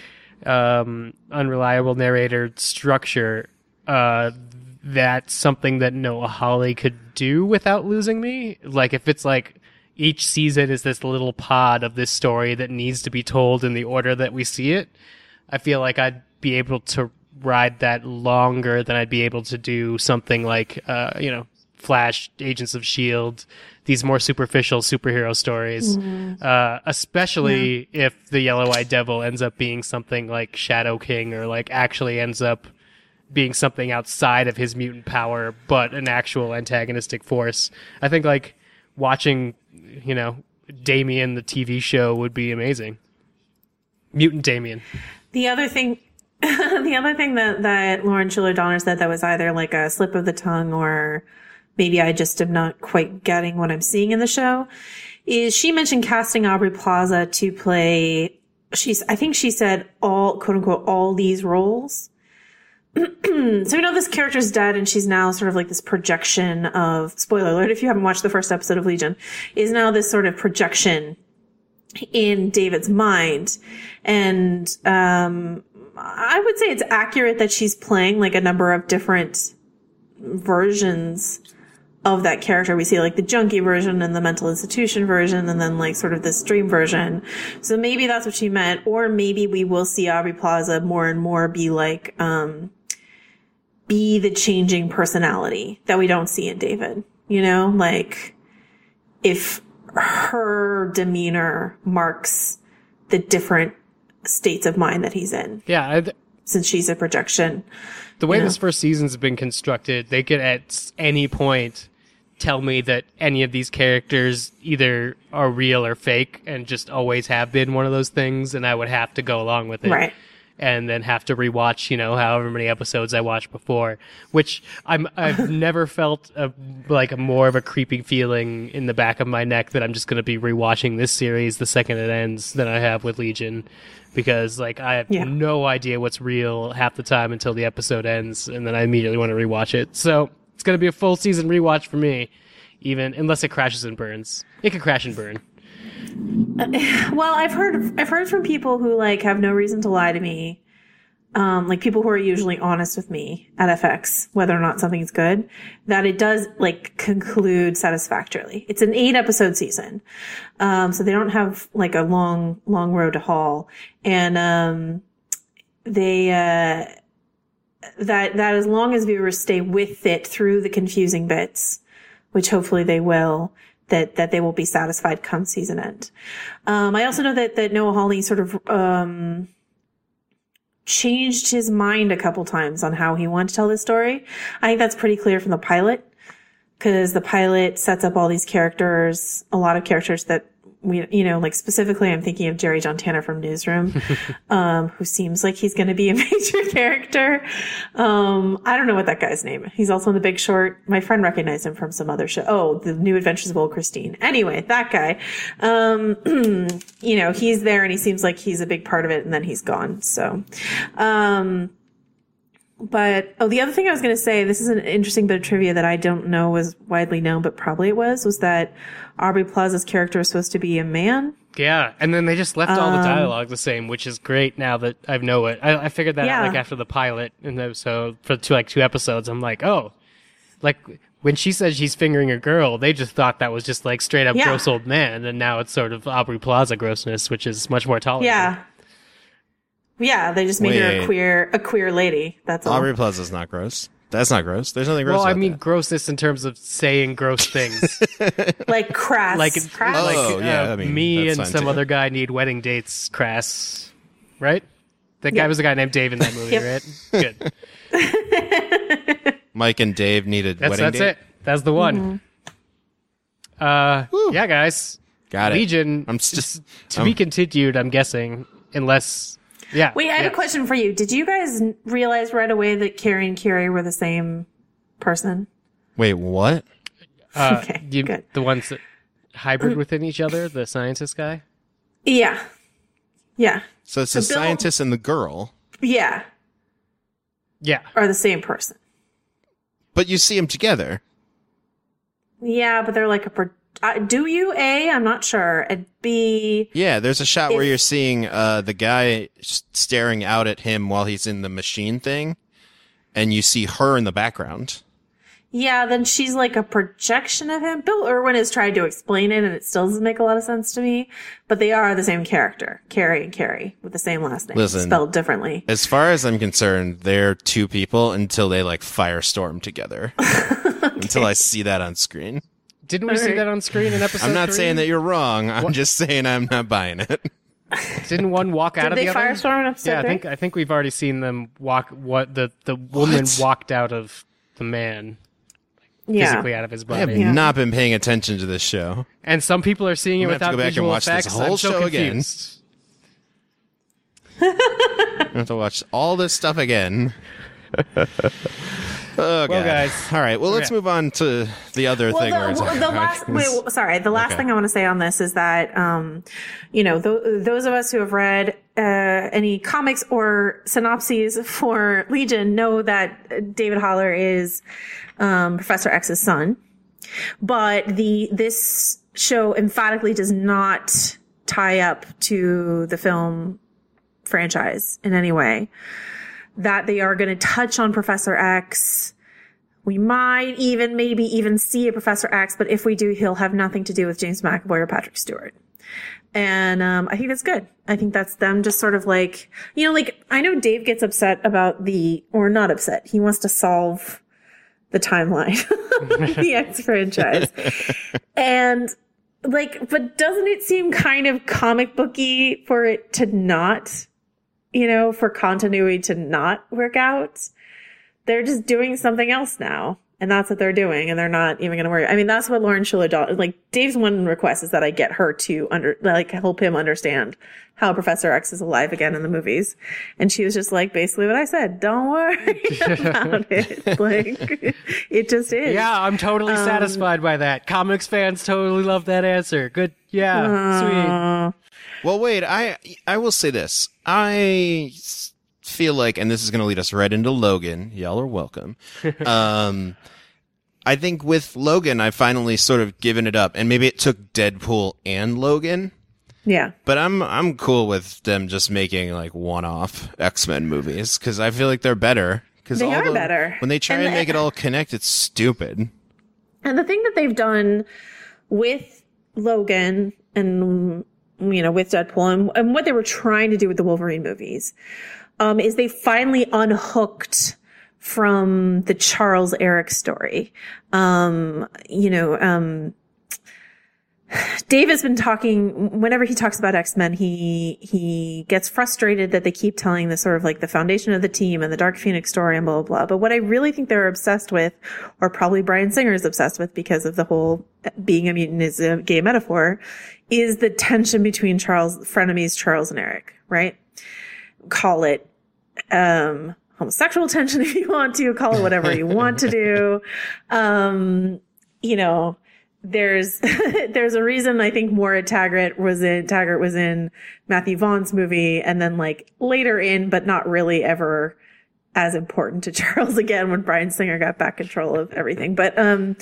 um, unreliable narrator structure, uh, that's something that Noah Hawley could do without losing me. Like, if it's like each season is this little pod of this story that needs to be told in the order that we see it, I feel like I'd be able to ride that longer than I'd be able to do something like, uh, you know, Flash, Agents of S H I E L D, these more superficial superhero stories, mm-hmm. uh, especially yeah. if the Yellow-Eyed Devil ends up being something like Shadow King, or like actually ends up being something outside of his mutant power, but an actual antagonistic force. I think like watching, you know, Damien, the T V show, would be amazing. Mutant Damien. The other thing, the other thing that, that Lauren Schuler Donner said that was either like a slip of the tongue, or maybe I just am not quite getting what I'm seeing in the show, is she mentioned casting Aubrey Plaza to play, she's, I think she said all, quote unquote, all these roles. So we know this character's dead, and she's now sort of like this projection of, spoiler alert if you haven't watched the first episode of Legion, is now this sort of projection in David's mind. And um I would say it's accurate that she's playing like a number of different versions of that character. We see like the junkie version and the mental institution version, and then like sort of this dream version. So maybe that's what she meant. Or maybe we will see Aubrey Plaza more and more be like, um, be the changing personality that we don't see in David. You know, like if her demeanor marks the different states of mind that he's in. Yeah. I th- since she's a projection. The way you know? this first season's been constructed, they could at any point tell me that any of these characters either are real or fake and just always have been one of those things, and I would have to go along with it. Right. And then have to rewatch, you know, however many episodes I watched before, which I'm, I've never felt a, like a more of a creeping feeling in the back of my neck that I'm just going to be rewatching this series the second it ends than I have with Legion, because like I have yeah. no idea what's real half the time until the episode ends, and then I immediately want to rewatch it. So it's going to be a full season rewatch for me, even unless it crashes and burns. It could crash and burn. Uh, well, I've heard I've heard from people who like have no reason to lie to me, um, like people who are usually honest with me at F X, whether or not something's good, that it does like conclude satisfactorily. It's an eight episode season, um, so they don't have like a long long road to haul, and um, they uh, that that as long as viewers stay with it through the confusing bits, which hopefully they will. That, that they will be satisfied come season end. Um, I also know that, that Noah Hawley sort of, um, changed his mind a couple times on how he wanted to tell this story. I think that's pretty clear from the pilot, because the pilot sets up all these characters, a lot of characters that we, you know, like specifically I'm thinking of Jerry John Tanner from Newsroom, um, who seems like he's going to be a major character. Um, I don't know what that guy's name is. He's also in The Big Short. My friend recognized him from some other show. Oh, The New Adventures of Old Christine. Anyway, that guy, um, you know, he's there and he seems like he's a big part of it, and then he's gone. So, um, but, oh, the other thing I was going to say, this is an interesting bit of trivia that I don't know was widely known, but probably it was, was that Aubrey Plaza's character was supposed to be a man. Yeah, and then they just left all the Um, dialogue the same, which is great now that I know it. I, I figured that Yeah. out like after the pilot, and so for two, like two episodes, I'm like, oh, like when she said she's fingering a girl, they just thought that was just like straight up Yeah. gross old man, and now it's sort of Aubrey Plaza grossness, which is much more tolerable. Yeah. Yeah, they just made her Wait. a queer, a queer lady. That's all. Aubrey Plaza's not gross. That's not gross. There's nothing gross Well, I about mean that. grossness in terms of saying gross things, Like crass. like crass. like Oh, yeah, uh, I mean, me that's and fine some too. other guy need wedding dates. Crass, right? That guy Yep. was a guy named Dave in that movie, Yep. right? Good. Mike and Dave needed That's wedding that's date. it. That's the one. Uh, yeah, guys. Got it. Legion. I'm is just to I'm- be continued. I'm guessing, unless. Yeah. Wait, I have yeah. a question for you. Did you guys n- realize right away that Carrie and Carrie were the same person? Wait, what? Uh, Okay, you, good. the ones that hybrid within each other. The scientist guy. Yeah. Yeah. So it's So the Bill- scientist and the girl, Yeah. Yeah. Are the same person. but you see them together. Yeah, but they're like a. Pro- uh, do you? A, I'm not sure. And B, Yeah, there's a shot where If- you're seeing uh, the guy s- staring out at him while he's in the machine thing, and you see her in the background. yeah, then she's like a projection of him. Bill Irwin has tried to explain it, and it still doesn't make a lot of sense to me. But they are the same character, Carrie and Carrie, with the same last name, Listen. spelled differently. As far as I'm concerned, they're two people until they like firestorm together. Until I see that on screen. Didn't we see Alright. that on screen in episode? I'm not three? saying that you're wrong. I'm What? just saying I'm not buying it. Didn't one walk out Did of they the other? firestorm in episode Yeah, I three? think I think we've already seen them walk. What the the woman What? walked out of the man, Yeah. physically out of his I have body. Yeah. not been paying attention to this show. And some people are seeing it I'm gonna have without to go back and visual watch this effects. whole I'm so show again. confused. I have to watch all this stuff again. Oh, God. guys. All right. Well, let's Yeah. move on to the other Well, thing. where it's the, like- the last, wait, w- sorry, the last Okay. thing I want to say on this is that, um, you know, th- those of us who have read uh, any comics or synopses for Legion know that David Haller is um, Professor X's son, but the this show emphatically does not tie up to the film franchise in any way. That they are going to touch on Professor X We might even, maybe even see a Professor X, but if we do, he'll have nothing to do with James McAvoy or Patrick Stewart. And um, I think that's good. I think that's them just sort of like, you know, like, I know Dave gets upset about the, or not upset, he wants to solve the timeline of the X franchise. And, like, but doesn't it seem kind of comic booky for it to not, you know, for continuity to not work out? They're just doing something else now. And that's what they're doing, and they're not even going to worry. I mean, that's what Lauren Shuler does. Like, Dave's one request is that I get her to under, like, help him understand how Professor X is alive again in the movies. And she was just like, basically what I said. Don't worry about it. Like, it just is. Yeah, I'm totally um, satisfied by that. Comics fans totally love that answer. Good. Yeah. Uh, sweet. Well, wait, I, I will say this. I feel like, and this is going to lead us right into Logan. Y'all are welcome. Um, I think with Logan, I finally sort of given it up, and maybe it took Deadpool and Logan. Yeah. But I'm I'm cool with them just making like one-off X-Men movies because I feel like they're better. Cause they all are the, better. When they try and, and the, make it all connect, it's stupid. And the thing that they've done with Logan and, you know, with Deadpool and, and what they were trying to do with the Wolverine movies um, is they finally unhooked from the Charles Eric story. Um, you know, um, Dave has been talking, whenever he talks about X-Men, he, he gets frustrated that they keep telling the sort of like the foundation of the team and the Dark Phoenix story and blah, blah, blah. But what I really think they're obsessed with, or probably Bryan Singer is obsessed with because of the whole being a mutant is a gay metaphor, is the tension between Charles, frenemies Charles and Eric, right? Call it, um, homosexual tension if you want to, call it whatever you want to do. Um, you know, there's, there's a reason I think Moira Taggart was in, Taggart was in Matthew Vaughn's movie and then like later in, but not really ever as important to Charles again when Bryan Singer got back control of everything. But, um,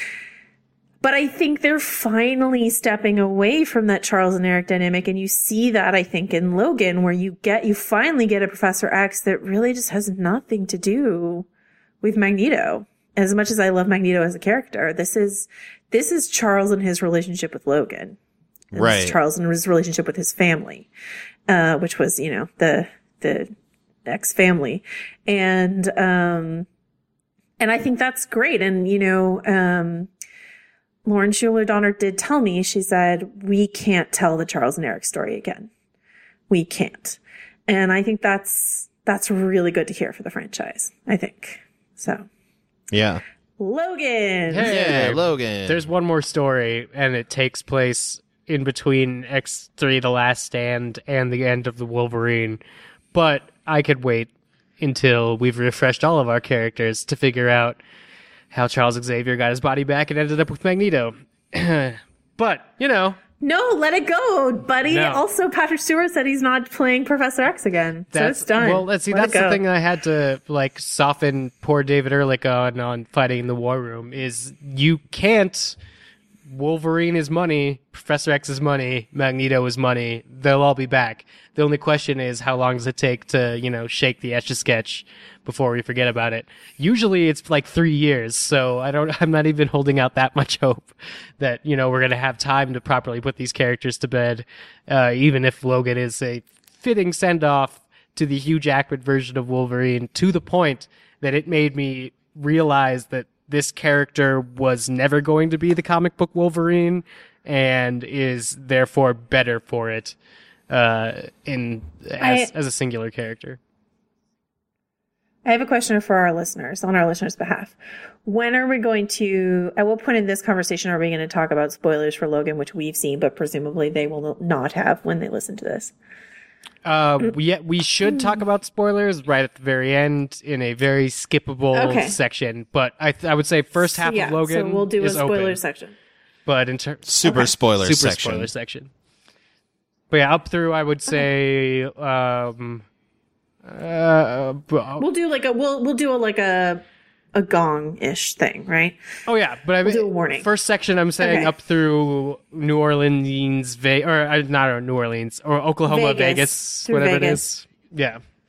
But I think they're finally stepping away from that Charles and Eric dynamic. And you see that, I think, in Logan, where you get, you finally get a Professor X that really just has nothing to do with Magneto. As much as I love Magneto as a character, this is, this is Charles and his relationship with Logan. And right. This is Charles and his relationship with his family, uh, which was, you know, the, the X family. And, um, and I think that's great. And, you know, um, Lauren Shuler Donner did tell me, she said, we can't tell the Charles and Eric story again. We can't. And I think that's, that's really good to hear for the franchise, I think. So. Yeah. Logan. Hey, yeah, Logan. There's one more story, and it takes place in between X three The Last Stand and the end of the Wolverine. But I could wait until we've refreshed all of our characters to figure out how Charles Xavier got his body back and ended up with Magneto. But, you know. No, let it go, buddy. No. Also, Patrick Stewart said he's not playing Professor X again. That's, so it's done. Well, let's see, let that's the thing I had to, like, soften poor David Ehrlich on, on fighting in the War Room, is you can't... Wolverine is money, Professor X is money, Magneto is money. They'll all be back. The only question is how long does it take to, you know, shake the Etch-a-Sketch before we forget about it. Usually it's like three years, so I don't, I'm not even holding out that much hope that, you know, we're going to have time to properly put these characters to bed, uh, even if Logan is a fitting send-off to the Hugh Jackman version of Wolverine, to the point that it made me realize that this character was never going to be the comic book Wolverine and is therefore better for it uh, in as, I, as a singular character. I have a question for our listeners, on our listeners' behalf. When are we going to, at what point in this conversation are we going to talk about spoilers for Logan, which we've seen, but presumably they will not have when they listen to this? Uh, we we should talk about spoilers right at the very end in a very skippable okay. section, but I th- I would say first half yeah, of Logan so we'll do a is spoiler open, section. But in terms super okay. spoiler super section. spoiler section. But yeah, up through I would say okay. um uh we'll do like a we'll we'll do a like a a gong-ish thing, right? Oh yeah, but I mean, we'll do a warning. First section I'm saying okay. up through New Orleans, Ve- or uh, not New Orleans, or Oklahoma, Vegas, Vegas through whatever Vegas. it is. Yeah.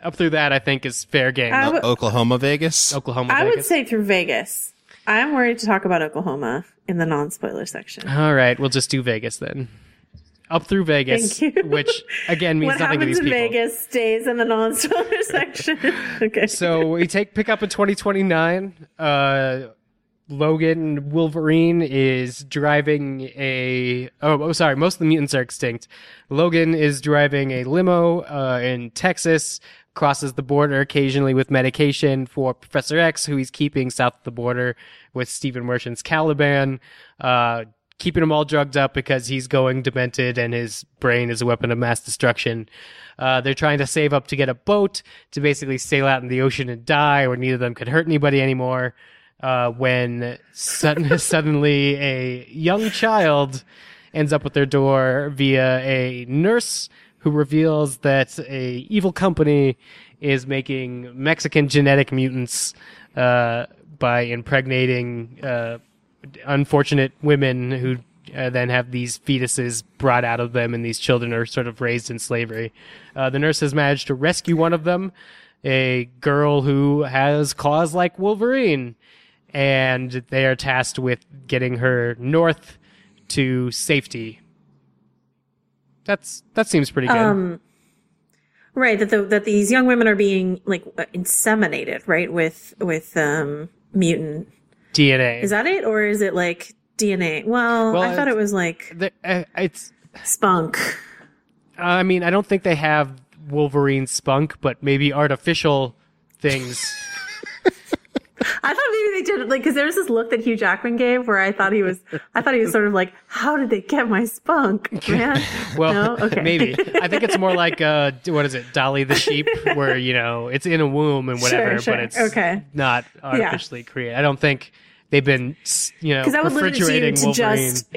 up through that, I think, is fair game. I w- Oklahoma, Vegas. Oklahoma, I Vegas. would say through Vegas. I'm worried to talk about Oklahoma in the non-spoiler section. All right, we'll just do Vegas then. Up through Vegas, Thank you. which again means What nothing to happens these in people. Vegas stays in the non-spoiler section. Okay. So we take pick up in twenty twenty-nine. Uh, Logan Wolverine is driving a oh, oh sorry most of the mutants are extinct. Logan is driving a limo uh, in Texas, crosses the border occasionally with medication for Professor X, who he's keeping south of the border with Stephen Merchant's Caliban, uh, keeping him all drugged up because he's going demented and his brain is a weapon of mass destruction. Uh, they're trying to save up to get a boat to basically sail out in the ocean and die, or neither of them could hurt anybody anymore. Uh, when sudden, suddenly a young child ends up at their door via a nurse who reveals that a evil company is making Mexican genetic mutants uh, by impregnating uh, unfortunate women who uh, then have these fetuses brought out of them, and these children are sort of raised in slavery. Uh, the nurse has managed to rescue one of them, a girl who has claws like Wolverine, and they are tasked with getting her north to safety. That's that seems pretty good. Um, right. That the, that these young women are being like inseminated, right? With with um, mutant D N A. Is that it, or is it like D N A? Well, Well, I thought it's- it was like The, uh, it's. spunk. I mean, I don't think they have Wolverine spunk, but maybe artificial things. I thought maybe they did like because there was this look that Hugh Jackman gave where I thought he was, I thought he was sort of like, how did they get my spunk, man? Well, No? Okay. maybe. I think it's more like uh, what is it, Dolly the sheep, where you know it's in a womb and whatever, Sure, sure. but it's Okay. not artificially created. I don't think they've been, you know, 'Cause that would limit you refrigerating to Wolverine just-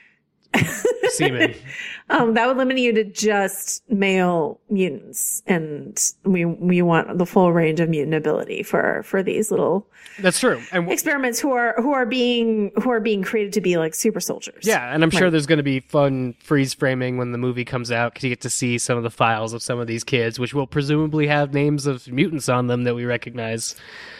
semen. Um, that would limit you to just male mutants, and we we want the full range of mutant ability for for these little That's true. And w- experiments who are who are being who are being created to be like super soldiers. yeah, and I'm sure Right. there's going to be fun freeze framing when the movie comes out because you get to see some of the files of some of these kids, which will presumably have names of mutants on them that we recognize.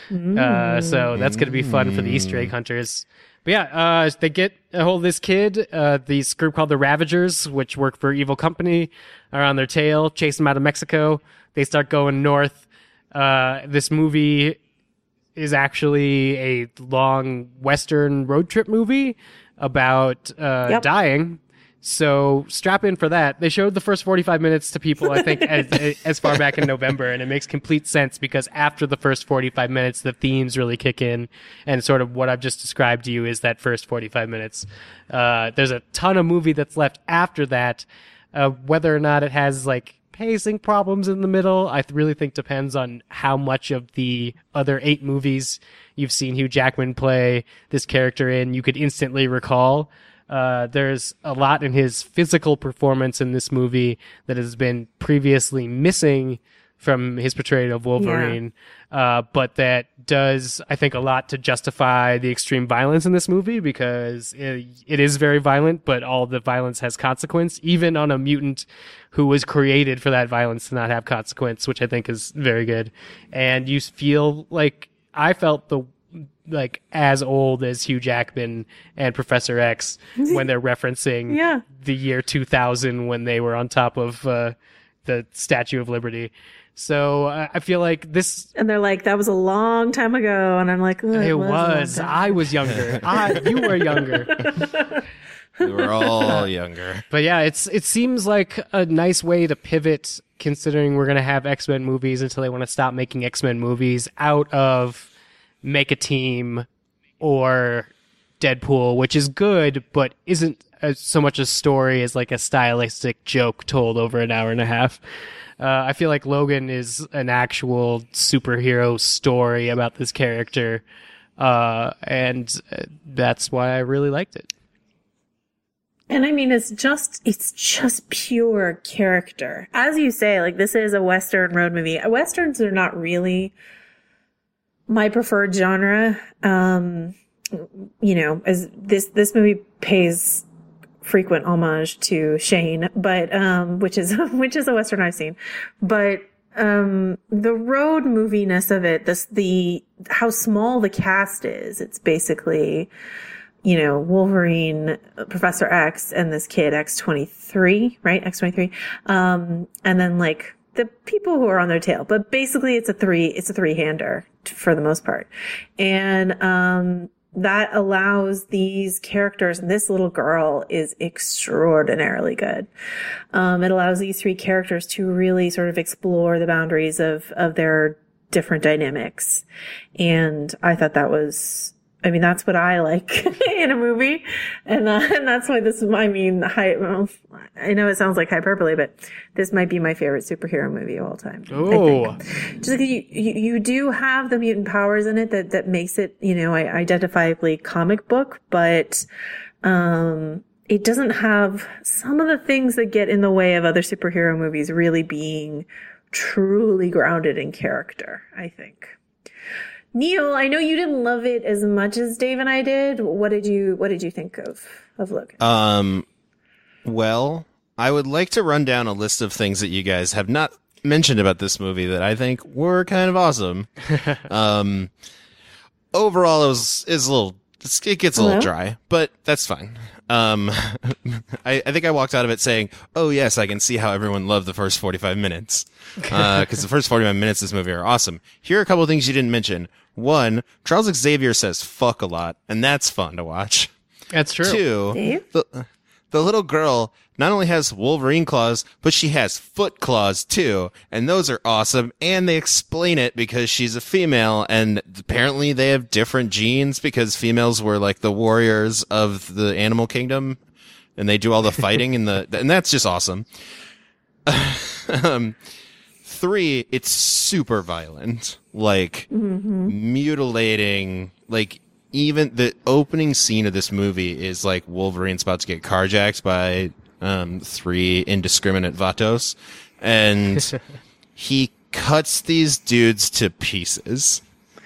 Uh, so that's going to be fun for the Easter egg hunters. But yeah, uh, they get a hold of this kid. Uh, this group called the Ravagers, which work for Evil Company, are on their tail, chase them out of Mexico. They start going north. Uh, this movie is actually a long Western road trip movie about uh, Yep. dying. So strap in for that. They showed the first forty-five minutes to people, I think, as, as far back in November, and it makes complete sense because after the first forty-five minutes, the themes really kick in, and sort of what I've just described to you is that first forty-five minutes. Uh, there's a ton of movie that's left after that. Uh, whether or not it has like pacing problems in the middle, I th- really think depends on how much of the other eight movies you've seen Hugh Jackman play this character in you could instantly recall. Uh, there's a lot in his physical performance in this movie that has been previously missing from his portrayal of Wolverine, uh, but that does, I think, a lot to justify the extreme violence in this movie because it, it is very violent, but all the violence has consequence, even on a mutant who was created for that violence to not have consequence, which I think is very good. And you feel like I felt the like as old as Hugh Jackman and Professor X when they're referencing Yeah. the year two thousand when they were on top of uh, the Statue of Liberty. So uh, I feel like this. And they're like, that was a long time ago. And I'm like, "Ugh, It a long was. time." I was younger. I, you were younger. We were all younger. But yeah, it's it seems like a nice way to pivot, considering we're gonna have X-Men movies until they want to stop making X-Men movies, out of make a team or Deadpool, which is good, but isn't a, so much a story as like a stylistic joke told over an hour and a half. Uh, I feel like Logan is an actual superhero story about this character, uh, and uh, that's why I really liked it. And I mean, it's just, it's just pure character. As you say, like, this is a Western road movie. Westerns are not really my preferred genre. Um, you know, as this, this movie pays frequent homage to Shane, but, um, which is, which is a Western I've seen. But um, the road moviness of it, this, the, how small the cast is. It's basically, you know, Wolverine, Professor X, and this kid, X twenty-three, right? X twenty-three. Um, and then like the people who are on their tail, but basically it's a three, it's a three-hander for the most part. And, um, that allows these characters, and this little girl is extraordinarily good. Um, it allows these three characters to really sort of explore the boundaries of, of their different dynamics. And I thought that was, I mean, that's what I like in a movie. And, uh, and that's why this, I mean, high, well, I know it sounds like hyperbole, but this might be my favorite superhero movie of all time. Oh, just because you, you, you do have the mutant powers in it that, that makes it, you know, identifiably comic book, but, um, it doesn't have some of the things that get in the way of other superhero movies really being truly grounded in character, I think. Neil, I know you didn't love it as much as Dave and I did. What did you What did you think of of Logan? Um, well, I would like to run down a list of things that you guys have not mentioned about this movie that I think were kind of awesome. um, overall, it was is a little it gets a little Hello? dry, but that's fine. Um, I, I think I walked out of it saying, "Oh yes, I can see how everyone loved the first forty-five minutes." Because uh, the first forty-five minutes of this movie are awesome. Here are a couple of things you didn't mention. One, Charles Xavier says "fuck" a lot, and that's fun to watch. that's true. Two, Dave? the, the little girl not only has Wolverine claws, but she has foot claws too, and those are awesome. And they explain it because she's a female, and apparently they have different genes because females were like the warriors of the animal kingdom, and they do all the fighting and the and that's just awesome. um, three, it's super violent, like Mm-hmm. mutilating, like. Even the opening scene of this movie is like Wolverine's about to get carjacked by um, three indiscriminate vatos, and he cuts these dudes to pieces.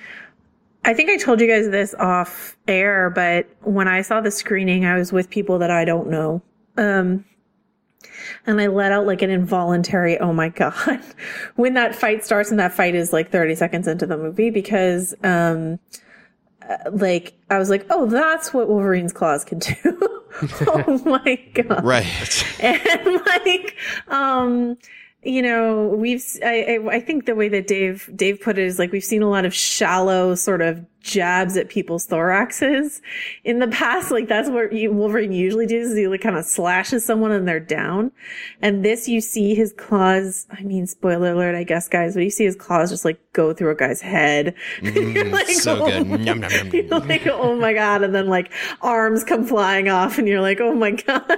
I think I told you guys this off air, but when I saw the screening, I was with people that I don't know. Um, and I let out like an involuntary, oh my God, when that fight starts, and that fight is like thirty seconds into the movie, because, um, uh, like, I was like, oh, that's what Wolverine's claws can do. Oh my God. Right. And like, um, you know, we've, I, I, I think the way that Dave, Dave put it is like, we've seen a lot of shallow sort of jabs at people's thoraxes in the past. Like that's what you, Wolverine usually does, is he like kind of slashes someone and they're down. And this, you see his claws, I mean, spoiler alert, I guess, guys, but you see his claws just like go through a guy's head. Mm, you're like, so oh, good. Yum, yum, yum, you're yum. like, oh my God. And then like arms come flying off and you're like, oh my God.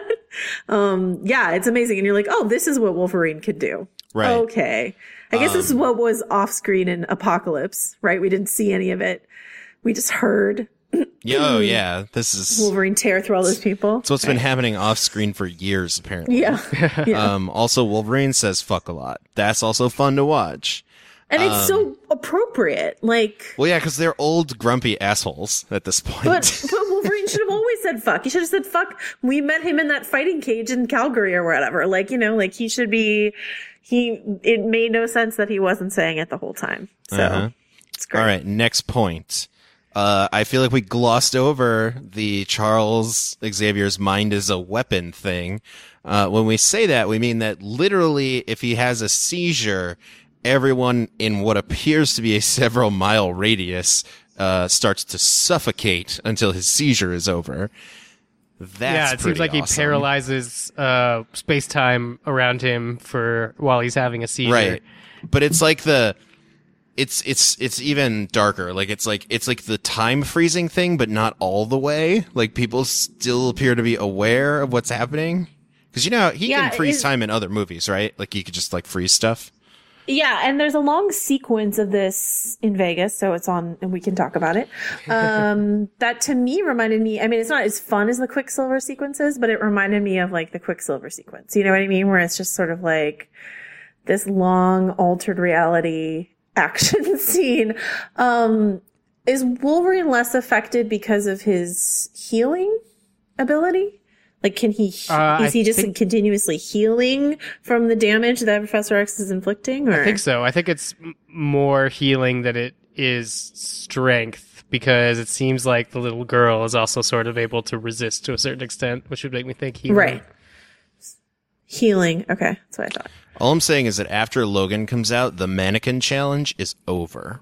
Um, yeah, it's amazing. And you're like, oh, this is what Wolverine could do. Right. Okay. I guess Um, this is what was off screen in Apocalypse, right? We didn't see any of it. We just heard Yeah, oh yeah, this is Wolverine tear through all those people. it's what's been happening off screen for years, apparently. Yeah. Yeah. Um, also, Wolverine says "fuck" a lot. That's also fun to watch. and it's um, so appropriate. Like, Well, yeah, because they're old, grumpy assholes at this point. but, but Wolverine should have always said fuck. He should have said fuck. We met him in that fighting cage in Calgary or whatever. Like, you know, like he should be, he, it made no sense that he wasn't saying it the whole time. So Uh-huh. it's great. All right, next point. Uh, I feel like we glossed over the Charles Xavier's mind is a weapon thing. Uh, when we say that, we mean that literally if he has a seizure, everyone in what appears to be a several mile radius uh, starts to suffocate until his seizure is over. That's yeah, it seems pretty like he awesome. paralyzes uh, space time around him for while he's having a seizure. Right. But it's like the it's it's it's even darker. Like it's like it's like the time freezing thing, but not all the way. Like people still appear to be aware of what's happening. Because you know he Yeah, can freeze it- time in other movies, right? Like you could just like freeze stuff. Yeah, and there's a long sequence of this in Vegas, so it's on, and we can talk about it. Um, that to me reminded me, I mean, it's not as fun as the Quicksilver sequences, but it reminded me of like the Quicksilver sequence. You know what I mean? Where it's just sort of like this long altered reality action scene. Um, is Wolverine less affected because of his healing ability? Like, can he, Uh, is he I just think- continuously healing from the damage that Professor X is inflicting? Or? I think so. I think it's m- more healing than it is strength, because it seems like the little girl is also sort of able to resist to a certain extent, which would make me think healing. Right. Healing. Okay. That's what I thought. All I'm saying is that after Logan comes out, the mannequin challenge is over.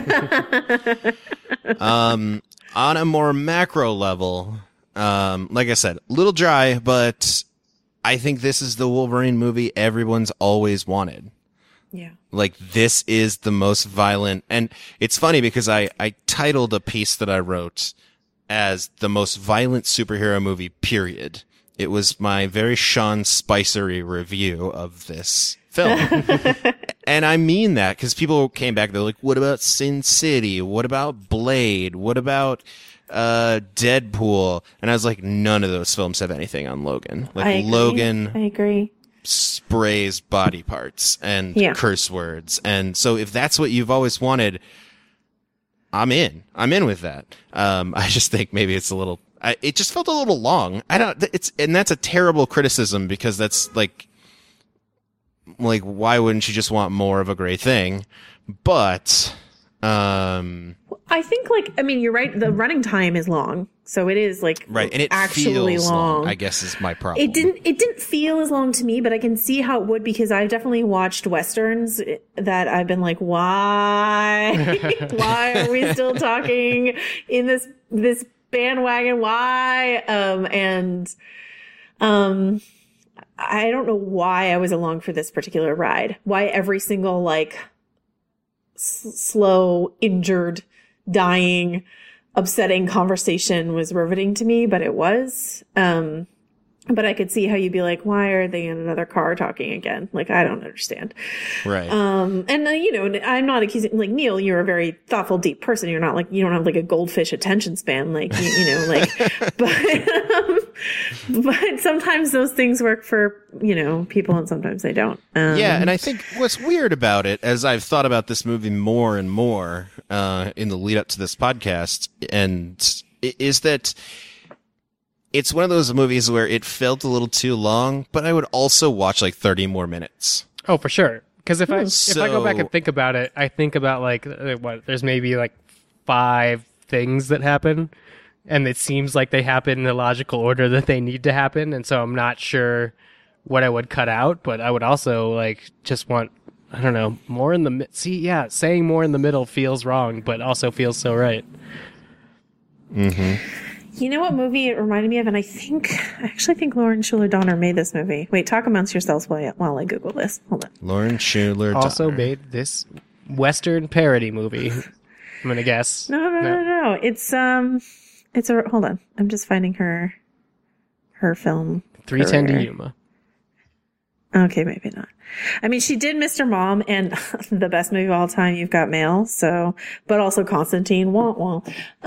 um, on a more macro level, um, like I said, a little dry, but I think this is the Wolverine movie everyone's always wanted. Yeah. Like, this is the most violent. And it's funny because I, I titled a piece that I wrote as the most violent superhero movie, period. It was my very Sean Spicery review of this film. And I mean that because people came back, they're like, what about Sin City? What about Blade? What about uh, Deadpool? And I was like, none of those films have anything on Logan. Like, I agree. Logan I agree. sprays body parts and Yeah. curse words. And so if that's what you've always wanted, I'm in. I'm in with that. Um, I just think maybe it's a little, I, it just felt a little long. I don't, it's, and that's a terrible criticism because that's like, like, why wouldn't you just want more of a great thing? But, um, I think, like, I mean, you're right. The running time is long. So it is, like, right. And it actually feels long. long, I guess is my problem. It didn't. It didn't feel as long to me, but I can see how it would because I've definitely watched westerns that I've been like, why, why are we still talking in this this bandwagon? Why? Um, and um, I don't know why I was along for this particular ride. Why every single like s- slow, injured, dying, upsetting conversation was riveting to me, but it was. Um, but I could see how you'd be like, why are they in another car talking again? Like, I don't understand. Right. Um, and uh, you know, I'm not accusing, like, Neil, you're a very thoughtful, deep person. You're not like, you don't have like a goldfish attention span, like, you, you know, like, but, um, but sometimes those things work for, you know, people and sometimes they don't. Um, Yeah, and I think what's weird about it, as I've thought about this movie more and more uh, in the lead up to this podcast, and i- is that it's one of those movies where it felt a little too long, but I would also watch like thirty more minutes. Oh, for sure. Because if I if I go back So- and think about it, I think about like uh, what there's maybe like five things that happen, and it seems like they happen in the logical order that they need to happen, and so I'm not sure what I would cut out, but I would also like just want I don't know more in the mi- see yeah saying more in the middle feels wrong, but also feels so right. You know what movie it reminded me of? And I think, I actually think Lauren Schuler Donner made this movie. Wait, talk amongst yourselves while I, while I Google this. Hold on. Lauren Schuler Also Donner. made this Western parody movie. I'm gonna guess. No, no, no, no, no. It's, um, it's a, hold on. I'm just finding her, her film. three ten to career. Yuma. Okay, maybe not. I mean, she did Mister Mom and the best movie of all time, You've Got Mail. So, but also Constantine. Wah, wah.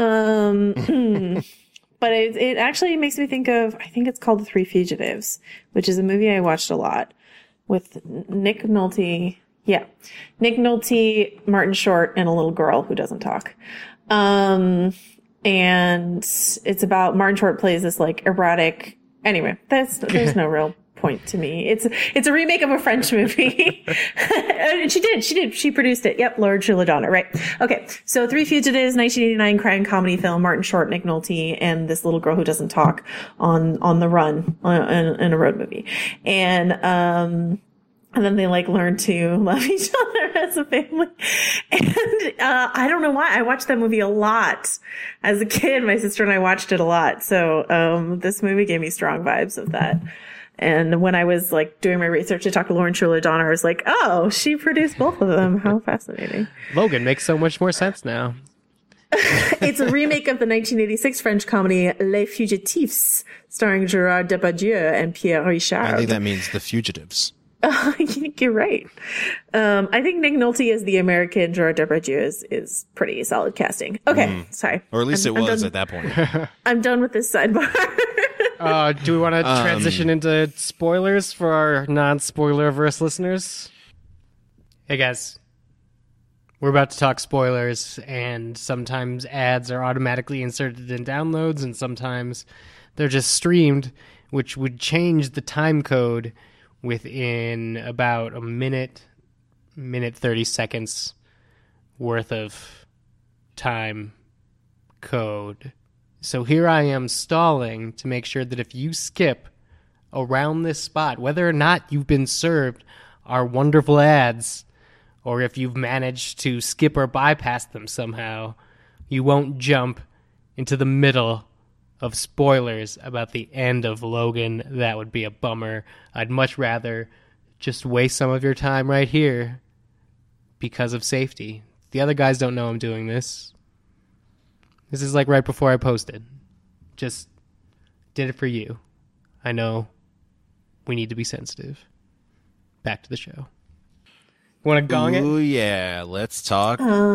Um, but it, it actually makes me think of, I think it's called The Three Fugitives, which is a movie I watched a lot with Nick Nolte. Yeah. Nick Nolte, Martin Short, and a little girl who doesn't talk. Um, and it's about Martin Short plays this like erratic, anyway, that's, there's no real point to me. It's it's a remake of a French movie. And she did, she did, she produced it. Yep, Lauren Schuler Donner, right? Okay, so Three Fugitives, nineteen eighty-nine crime comedy film. Martin Short, Nick Nolte, and this little girl who doesn't talk on on the run uh, in, in a road movie, and um. And then they like learn to love each other as a family. And, uh, I don't know why. I watched that movie a lot as a kid. My sister and I watched it a lot. So, um, this movie gave me strong vibes of that. And when I was like doing my research to talk to Lauren Schuler Donner, I was like, oh, she produced both of them. How fascinating. Logan makes so much more sense now. It's a remake of the nineteen eighty-six French comedy Les Fugitifs, starring Gerard Depardieu and Pierre Richard. I think that means The Fugitives. I think you're right. Um, I think Nick Nolte as the American Gerard Depardieu is, is pretty solid casting. Okay, Mm. sorry. Or at least I'm- it I'm was done- at that point. I'm done with this sidebar. Uh, do we want to Um, transition into spoilers for our non-spoiler-verse listeners? Hey guys, we're about to talk spoilers, and sometimes ads are automatically inserted in downloads, and sometimes they're just streamed which would change the time code within about a minute, minute thirty seconds worth of time code. So here I am stalling to make sure that if you skip around this spot, whether or not you've been served our wonderful ads, or if you've managed to skip or bypass them somehow, you won't jump into the middle of spoilers about the end of Logan. That would be a bummer. I'd much rather just waste some of your time right here because of safety. The other guys don't know I'm doing this. This is like right before I posted. Just did it for you. I know we need to be sensitive. Back to the show. Want to gong it? Ooh, yeah. Let's talk.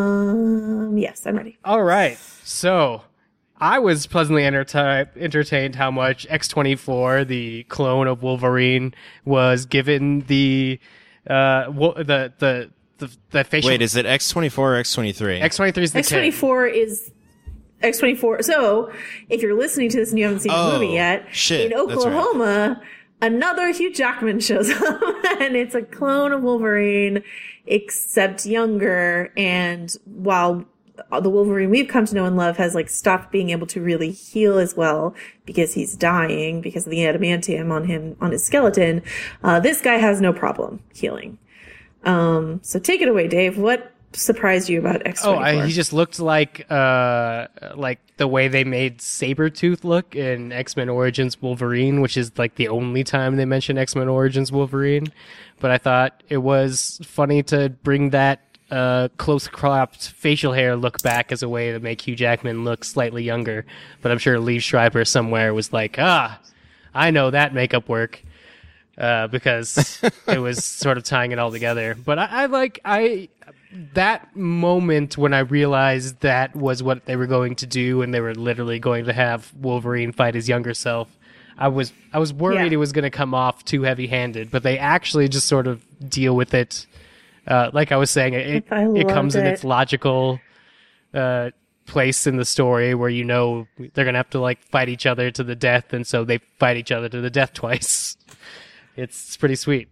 Um, yes, I'm ready. All right. So, I was pleasantly enter- entertained how much X twenty-four, the clone of Wolverine, was given the uh wo- the the the, the facial. Wait, is it X twenty-four or X twenty-three? X twenty-three is the X twenty-four is X twenty-four. So, if you're listening to this and you haven't seen Oh, the movie yet, shit, in that's right. Oklahoma, another Hugh Jackman shows up, and it's a clone of Wolverine, except younger. And while the Wolverine we've come to know and love has like stopped being able to really heal as well because he's dying because of the adamantium on him, on his skeleton, uh, this guy has no problem healing. Um, so take it away, Dave. What surprised you about X twenty-four? Oh, I, he just looked like uh like the way they made Sabretooth look in X-Men Origins Wolverine, which is like the only time they mention X-Men Origins Wolverine. But I thought it was funny to bring that uh close cropped facial hair look back as a way to make Hugh Jackman look slightly younger. But I'm sure Lee Schreiber somewhere was like, ah, I know that makeup work. Uh, because it was sort of tying it all together. But I, I like, I, that moment when I realized that was what they were going to do and they were literally going to have Wolverine fight his younger self, I was, I was worried Yeah. it was going to come off too heavy handed, but they actually just sort of deal with it. Uh, like I was saying, it, I it comes loved in it. its logical, uh, place in the story where you know they're going to have to like fight each other to the death. And so they fight each other to the death twice. It's pretty sweet.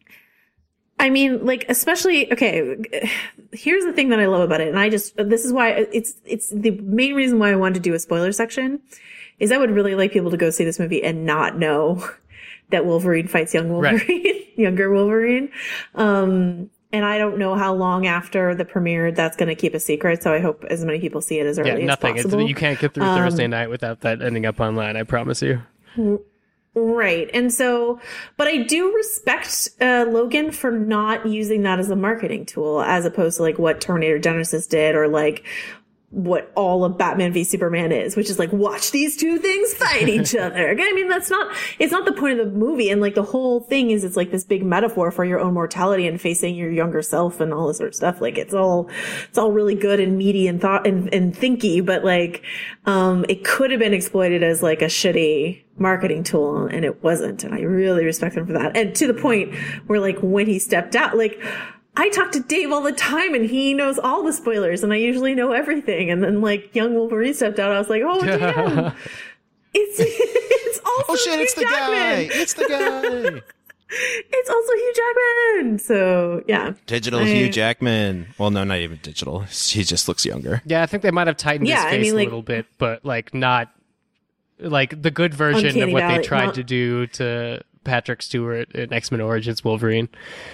I mean, like, especially, okay, here's the thing that I love about it. And I just, this is why it's, it's the main reason why I wanted to do a spoiler section is I would really like people to go see this movie and not know that Wolverine fights young Wolverine, right. younger Wolverine. Um, and I don't know how long after the premiere that's going to keep a secret. So I hope as many people see it as early Yeah, nothing. as possible. It's, you can't get through Um, Thursday night without that ending up online. I promise you. Right. And so, but I do respect uh, Logan for not using that as a marketing tool as opposed to like what Terminator Genesis did or like what all of Batman v Superman is, which is like, watch these two things fight each other. I mean, that's not, it's not the point of the movie. And like the whole thing is it's like this big metaphor for your own mortality and facing your younger self and all this sort of stuff. Like it's all, it's all really good and meaty and thought and, and thinky, but like, um, it could have been exploited as like a shitty marketing tool and it wasn't. And I really respect him for that. And to the point where like when he stepped out, like, I talk to Dave all the time and he knows all the spoilers and I usually know everything. And then like young Wolverine stepped out. I was like, oh damn. it's, it's also Oh shit, Hugh it's the Jackman. guy! It's the guy! It's also Hugh Jackman. So yeah. Digital I- Hugh Jackman. Well, no, not even digital. He just looks younger. Yeah, I think they might have tightened Yeah, his I face mean, a like- little bit, but like not like the good version Uncanny of what Valley, they tried not- to do to Patrick Stewart in X-Men Origins Wolverine.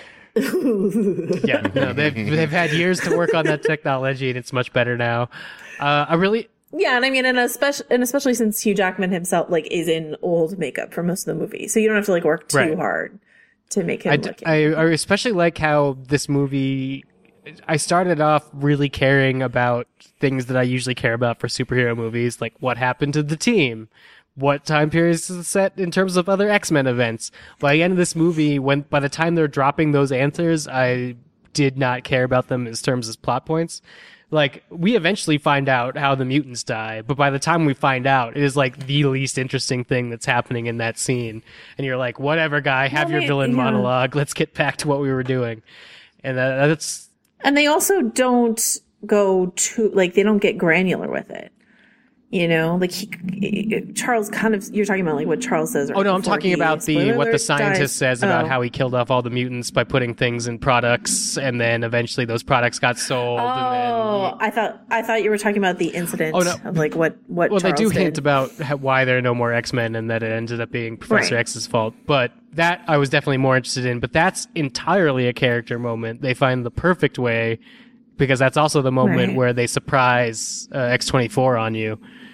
Yeah, no, they've they've had years to work on that technology, and it's much better now. Uh, I really, Yeah, and I mean, and especially, and especially since Hugh Jackman himself, like, is in old makeup for most of the movie. So you don't have to, like, work too Right. hard to make him I, look I, young. I especially like how this movie. I started off really caring about things that I usually care about for superhero movies, like what happened to the team, what time periods is set in terms of other X-Men events. By the end of this movie, when by the time they're dropping those answers, I did not care about them in terms of plot points. Like, we eventually find out how the mutants die, but by the time we find out, it is like the least interesting thing that's happening in that scene. And you're like, whatever, guy, have Well, your they- villain yeah. monologue. Let's get back to what we were doing. And that, that's, And they also don't go too, like, they don't get granular with it. You know, like he, Charles kind of, you're talking about like what Charles says. Right oh no, I'm before talking he, about the what the alert, scientist dies. says about Oh. how he killed off all the mutants by putting things in products, and then eventually those products got sold. Oh, and then, I thought I thought you were talking about the incident Oh, no. of like what what. well, Charles they do did. hint about how, why there are no more X-Men, and that it ended up being Professor Right. X's fault. But that I was definitely more interested in. But that's entirely a character moment. They find the perfect way, because that's also the moment Right. where they surprise uh, X twenty-four on you.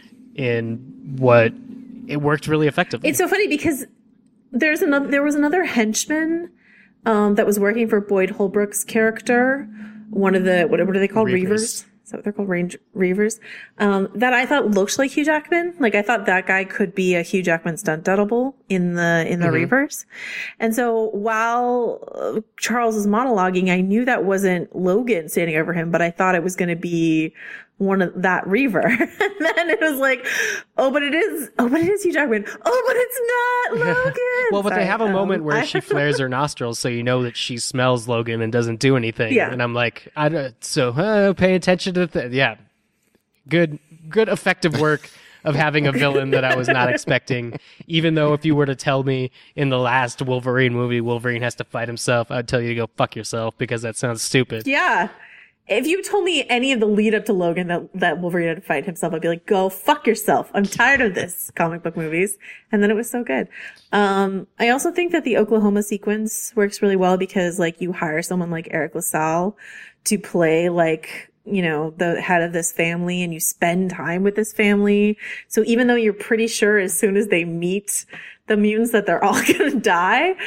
In what it worked really effectively. It's so funny because there's another there was another henchman um, that was working for Boyd Holbrook's character, one of the what, what are they called? Reavers. Reavers. Is that what they're called? Range Reavers. Um, that I thought looked like Hugh Jackman. Like I thought that guy could be a Hugh Jackman stunt double in the in the Mm-hmm. Reavers. And so while uh, Charles was monologuing, I knew that wasn't Logan standing over him, but I thought it was going to be one of that Reaver. And then it was like, oh, but it is, oh, but it is Hugh Jackman. Oh, but it's not Logan. well, but Sorry, they have a um, moment where I- she flares her nostrils, so you know that she smells Logan and doesn't do anything. Yeah. And I'm like, I don't, so uh, pay attention to the, yeah, good, good, effective work of having a villain that I was not expecting. Even though if you were to tell me in the last Wolverine movie, Wolverine has to fight himself, I'd tell you to go fuck yourself because that sounds stupid. Yeah. If you told me any of the lead up to Logan that, that Wolverine had to fight himself, I'd be like, go fuck yourself. I'm tired of this comic book movies. And then it was so good. Um, I also think that the Oklahoma sequence works really well because like you hire someone like Eric LaSalle to play like, you know, the head of this family and you spend time with this family. So even though you're pretty sure as soon as they meet the mutants that they're all going to die,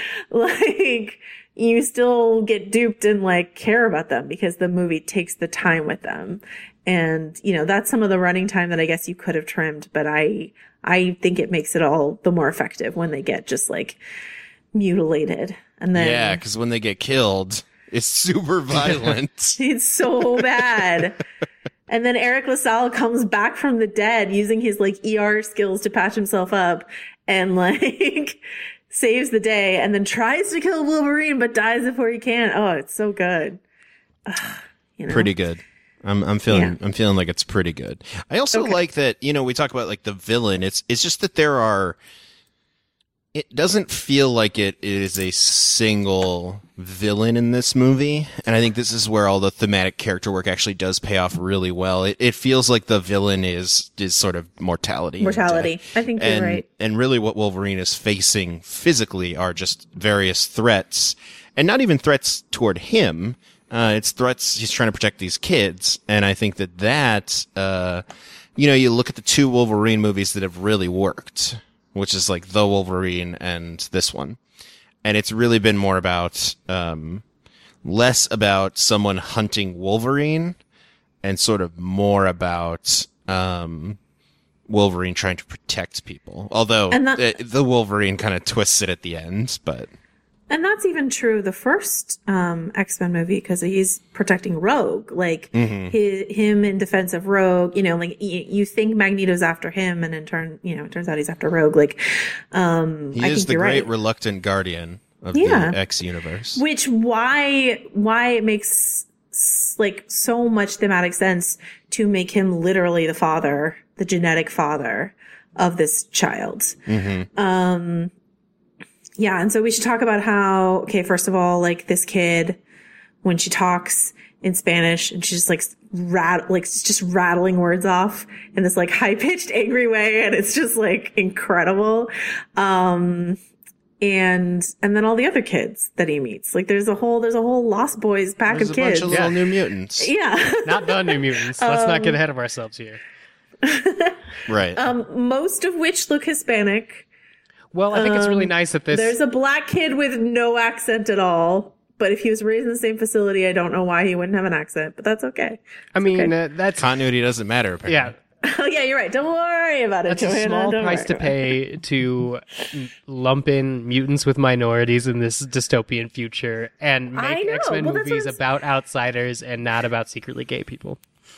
like, you still get duped and like care about them because the movie takes the time with them. And, you know, that's some of the running time that I guess you could have trimmed, but I, I think it makes it all the more effective when they get just like mutilated. And then Yeah, because when they get killed, it's super violent. it's so bad. And then Eric LaSalle comes back from the dead using his like E R skills to patch himself up and like saves the day and then tries to kill Wolverine but dies before he can. Oh, it's so good. Ugh, you know? Pretty good. I'm I'm feeling Yeah. I'm feeling like it's pretty good. I also Okay. like that, you know, we talk about like the villain. It's it's just that there are it doesn't feel like it is a single villain in this movie. And I think this is where all the thematic character work actually does pay off really well. It it feels like the villain is is sort of mortality. and Mortality. death. I think you're and, right. And really what Wolverine is facing physically are just various threats. And not even threats toward him. Uh, it's threats. He's trying to protect these kids. And I think that that, uh, you know, you look at the two Wolverine movies that have really worked, which is like The Wolverine and this one. And it's really been more about, um, less about someone hunting Wolverine and sort of more about, um, Wolverine trying to protect people. Although And that- the, the Wolverine kind of twists it at the end, but. And that's even true of the first um, X-Men movie because he's protecting Rogue, like Mm-hmm. hi him in defense of Rogue. You know, like y- you think Magneto's after him, and in turn, you know, it turns out he's after Rogue. Like, um, He I is think the you're great right. reluctant guardian of Yeah. the X universe. Which why why it makes s- like so much thematic sense to make him literally the father, the genetic father of this child. Mm-hmm. Um, yeah, and so we should talk about how, okay, first of all, like this kid, when she talks in Spanish and she's just like rat, like just rattling words off in this like high pitched angry way. And it's just like incredible. Um, and, and then all the other kids that he meets, like there's a whole, there's a whole Lost Boys pack There's of a bunch kids. of little Yeah. new mutants. Yeah. Not the New Mutants. Let's not get ahead of ourselves here. Right. um, most of which look Hispanic. Well, I think it's really Um, nice that this. There's a black kid with no accent at all. But if he was raised in the same facility, I don't know why he wouldn't have an accent, but that's okay. I mean, okay. uh, that's Continuity doesn't matter, apparently. yeah. Oh, yeah, you're right. Don't worry about it, That's a Joanna. small Don't price worry to about it. pay to lump in mutants with minorities in this dystopian future and I make know. X-Men Well, that's movies what I'm about outsiders and not about secretly gay people.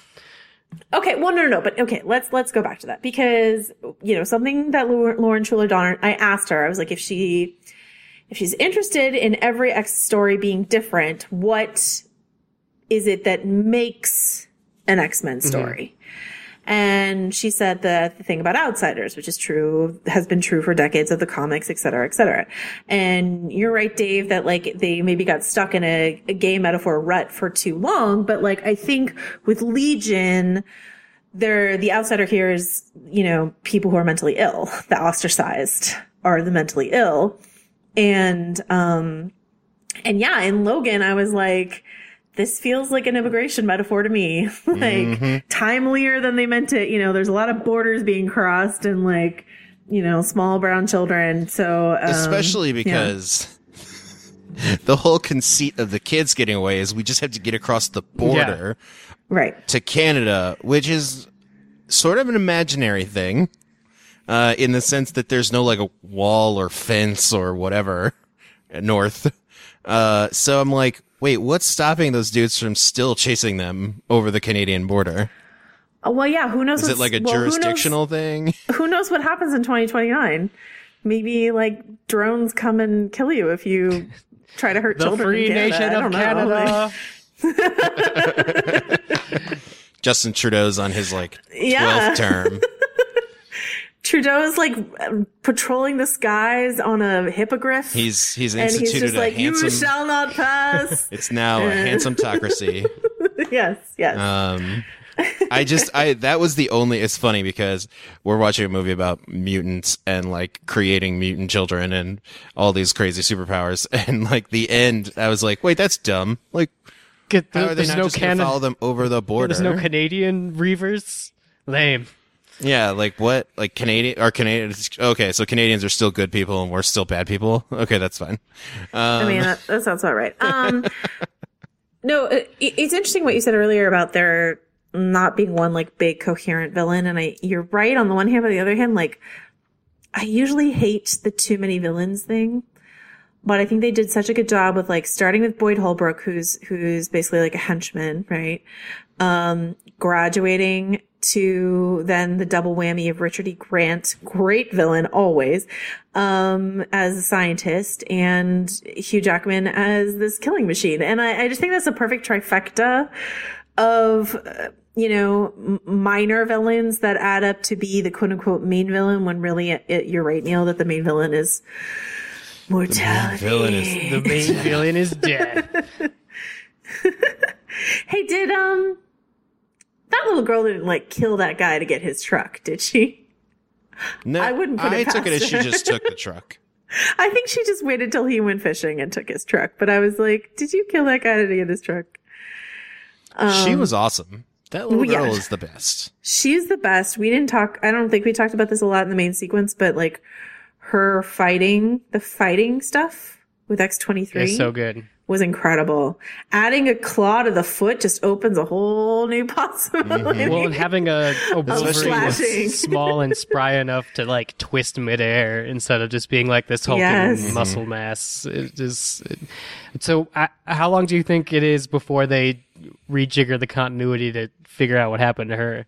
Okay, well, no, no, no, but okay, let's let's go back to that because you know something that Lau- Lauren Schuler Donner. I asked her. I was like, if she, if she's interested in every X story being different, what is it that makes an X-Men story? And she said the, the thing about outsiders, which is true, has been true for decades of the comics, et cetera, et cetera. And you're right, Dave, that like they maybe got stuck in a, a gay metaphor rut for too long. But like, I think with Legion, they're, the outsider here is, you know, people who are mentally ill, the ostracized are the mentally ill. And, um, and yeah, in Logan, I was like, this feels like an immigration metaphor to me. like mm-hmm. timelier than they meant it. You know, there's a lot of borders being crossed and like, you know, small brown children. So, um, especially because yeah. the whole conceit of the kids getting away is we just have to get across the border yeah. right. to Canada, which is sort of an imaginary thing, uh, in the sense that there's no like a wall or fence or whatever north. Uh, so I'm like, wait, what's stopping those dudes from still chasing them over the Canadian border? Oh, well, yeah, who knows? Is it like a well, jurisdictional who knows, thing? Who knows what happens in twenty twenty-nine? Maybe like drones come and kill you if you try to hurt the children. The free in nation of Canada. Justin Trudeau's on his like twelfth yeah. term. Trudeau's like patrolling the skies on a hippogriff. He's he's and instituted he's just a like, handsome. You shall not pass. It's now a handsome-tocracy. yes, yes. Um, I just I that was the only. It's funny because we're watching a movie about mutants and like creating mutant children and all these crazy superpowers, and like the end, I was like, wait, that's dumb. Like, Get the, how are they there's not no just gonna Canada, follow them over the border? There's no Canadian Reavers. Lame. Yeah, like what? Like Canadian are Canadians? Okay, so Canadians are still good people and we're still bad people. Okay, that's fine. Um, I mean, that, that sounds about right. Um, no, it, it's interesting what you said earlier about there not being one like big coherent villain, and I you're right on the one hand, but on the other hand, like I usually hate the too many villains thing. But I think they did such a good job with like starting with Boyd Holbrook, who's who's basically like a henchman, right? Um, graduating to then the double whammy of Richard E. Grant, great villain always, um, as a scientist, and Hugh Jackman as this killing machine. And I, I just think that's a perfect trifecta of, uh, you know, m- minor villains that add up to be the quote unquote main villain, when really it, it, you're right, Neil, that the main villain is mortality. The main villain is, the main villain is dead. Hey, did, um, that little girl didn't like kill that guy to get his truck, did she? No, I wouldn't put it I past took it as she her. just took the truck. I think she just waited till he went fishing and took his truck. But I was like, did you kill that guy to get his truck? Um, she was awesome. That little yeah. girl is the best. She's the best. We didn't talk, I don't think we talked about this a lot in the main sequence, but like her fighting, the fighting stuff with X twenty-three. It's so good. Was incredible. Adding a claw to the foot just opens a whole new possibility. Mm-hmm. Well, and having a, a Wolverine slashing. that's small and spry enough to like twist midair instead of just being like this hulking Yes. muscle mass. It just, it, so, uh, how long do you think it is before they rejigger the continuity to figure out what happened to her?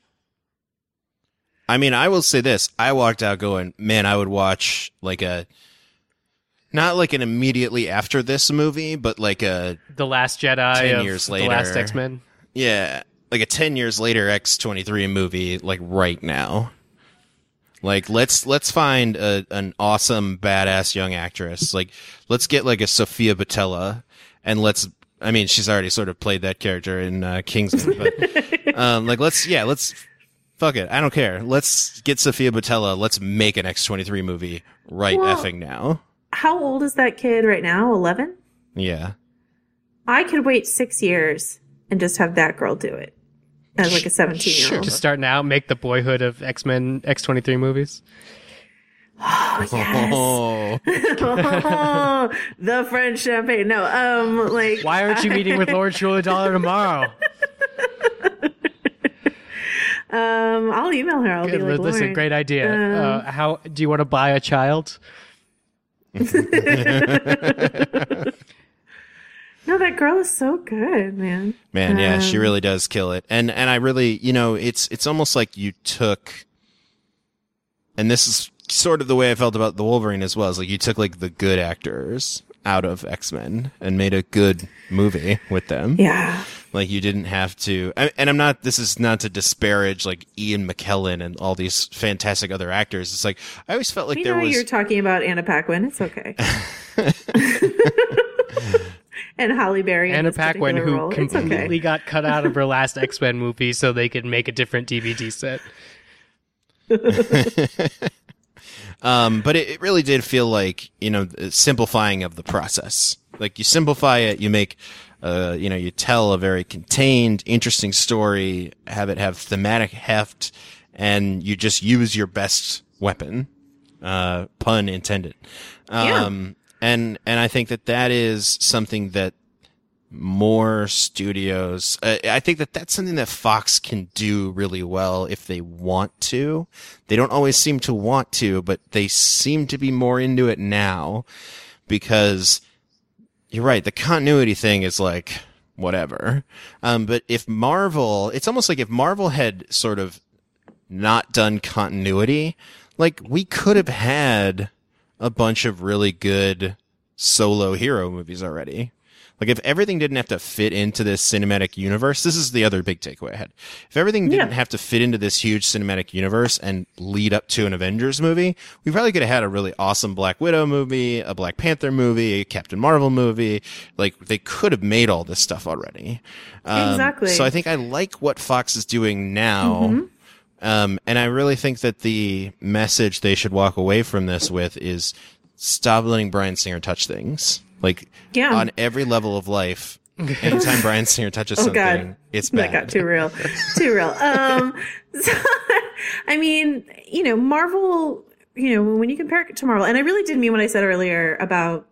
I mean, I will say this. I walked out going, man, I would watch like a, not like an immediately after this movie, but like a The Last Jedi ten of years the later. Last X-Men? Yeah, like a ten years later X twenty-three movie, like right now. Like let's let's find a, an awesome badass young actress. Like let's get like a Sophia Botella, and let's. I mean, she's already sort of played that character in uh, Kingsman, but um, like let's yeah let's fuck it. I don't care. Let's get Sophia Botella. Let's make an X twenty-three movie right Well, effing now. How old is that kid right now? eleven? Yeah. I could wait six years and just have that girl do it as like a seventeen-year-old. To start now, make the Boyhood of X-Men X twenty-three movies? Oh, yes. Oh. Oh, the French champagne. No, um, like. Why aren't you meeting with Lord Shula Dollar tomorrow? Um, I'll email her. I'll Good, be like, listen, Lauren, great idea. um, uh, how do you want to buy a child? No, that girl is so good, man. Man, yeah, she Um, really does kill it. And and I really, you know, it's it's almost like you took, and this is sort of the way I felt about the Wolverine as well, is like you took like the good actors out of X-Men and made a good movie with them. Yeah. Like you didn't have to, I, and I'm not, this is not to disparage like Ian McKellen and all these fantastic other actors. It's like, I always felt like we there know was. You're talking about Anna Paquin. It's okay. And Halle Berry. Anna Paquin, who role. completely okay. got cut out of her last X-Men movie so they could make a different D V D set. um, but it, it really did feel like, you know, simplifying of the process. Like you simplify it, you make, uh, you know, you tell a very contained, interesting story, have it have thematic heft, and you just use your best weapon, uh, pun intended. Um, yeah. and, and I think that that is something that more studios, uh, I think that that's something that Fox can do really well if they want to. They don't always seem to want to, but they seem to be more into it now because you're right. The continuity thing is like, whatever. Um, but if Marvel, it's almost like if Marvel had sort of not done continuity, like we could have had a bunch of really good solo hero movies already. Like if everything didn't have to fit into this cinematic universe, this is the other big takeaway I had. If everything didn't yeah. have to fit into this huge cinematic universe and lead up to an Avengers movie, we probably could have had a really awesome Black Widow movie, a Black Panther movie, a Captain Marvel movie. Like they could have made all this stuff already. Um, exactly. So I think I like what Fox is doing now. Mm-hmm. Um, and I really think that the message they should walk away from this with is stop letting Bryan Singer touch things. Like, yeah. on every level of life, anytime Bryan Singer touches oh, something, God. it's bad. That got too real. Too real. Um, so, I mean, you know, Marvel, you know, when you compare it to Marvel, and I really did mean what I said earlier about,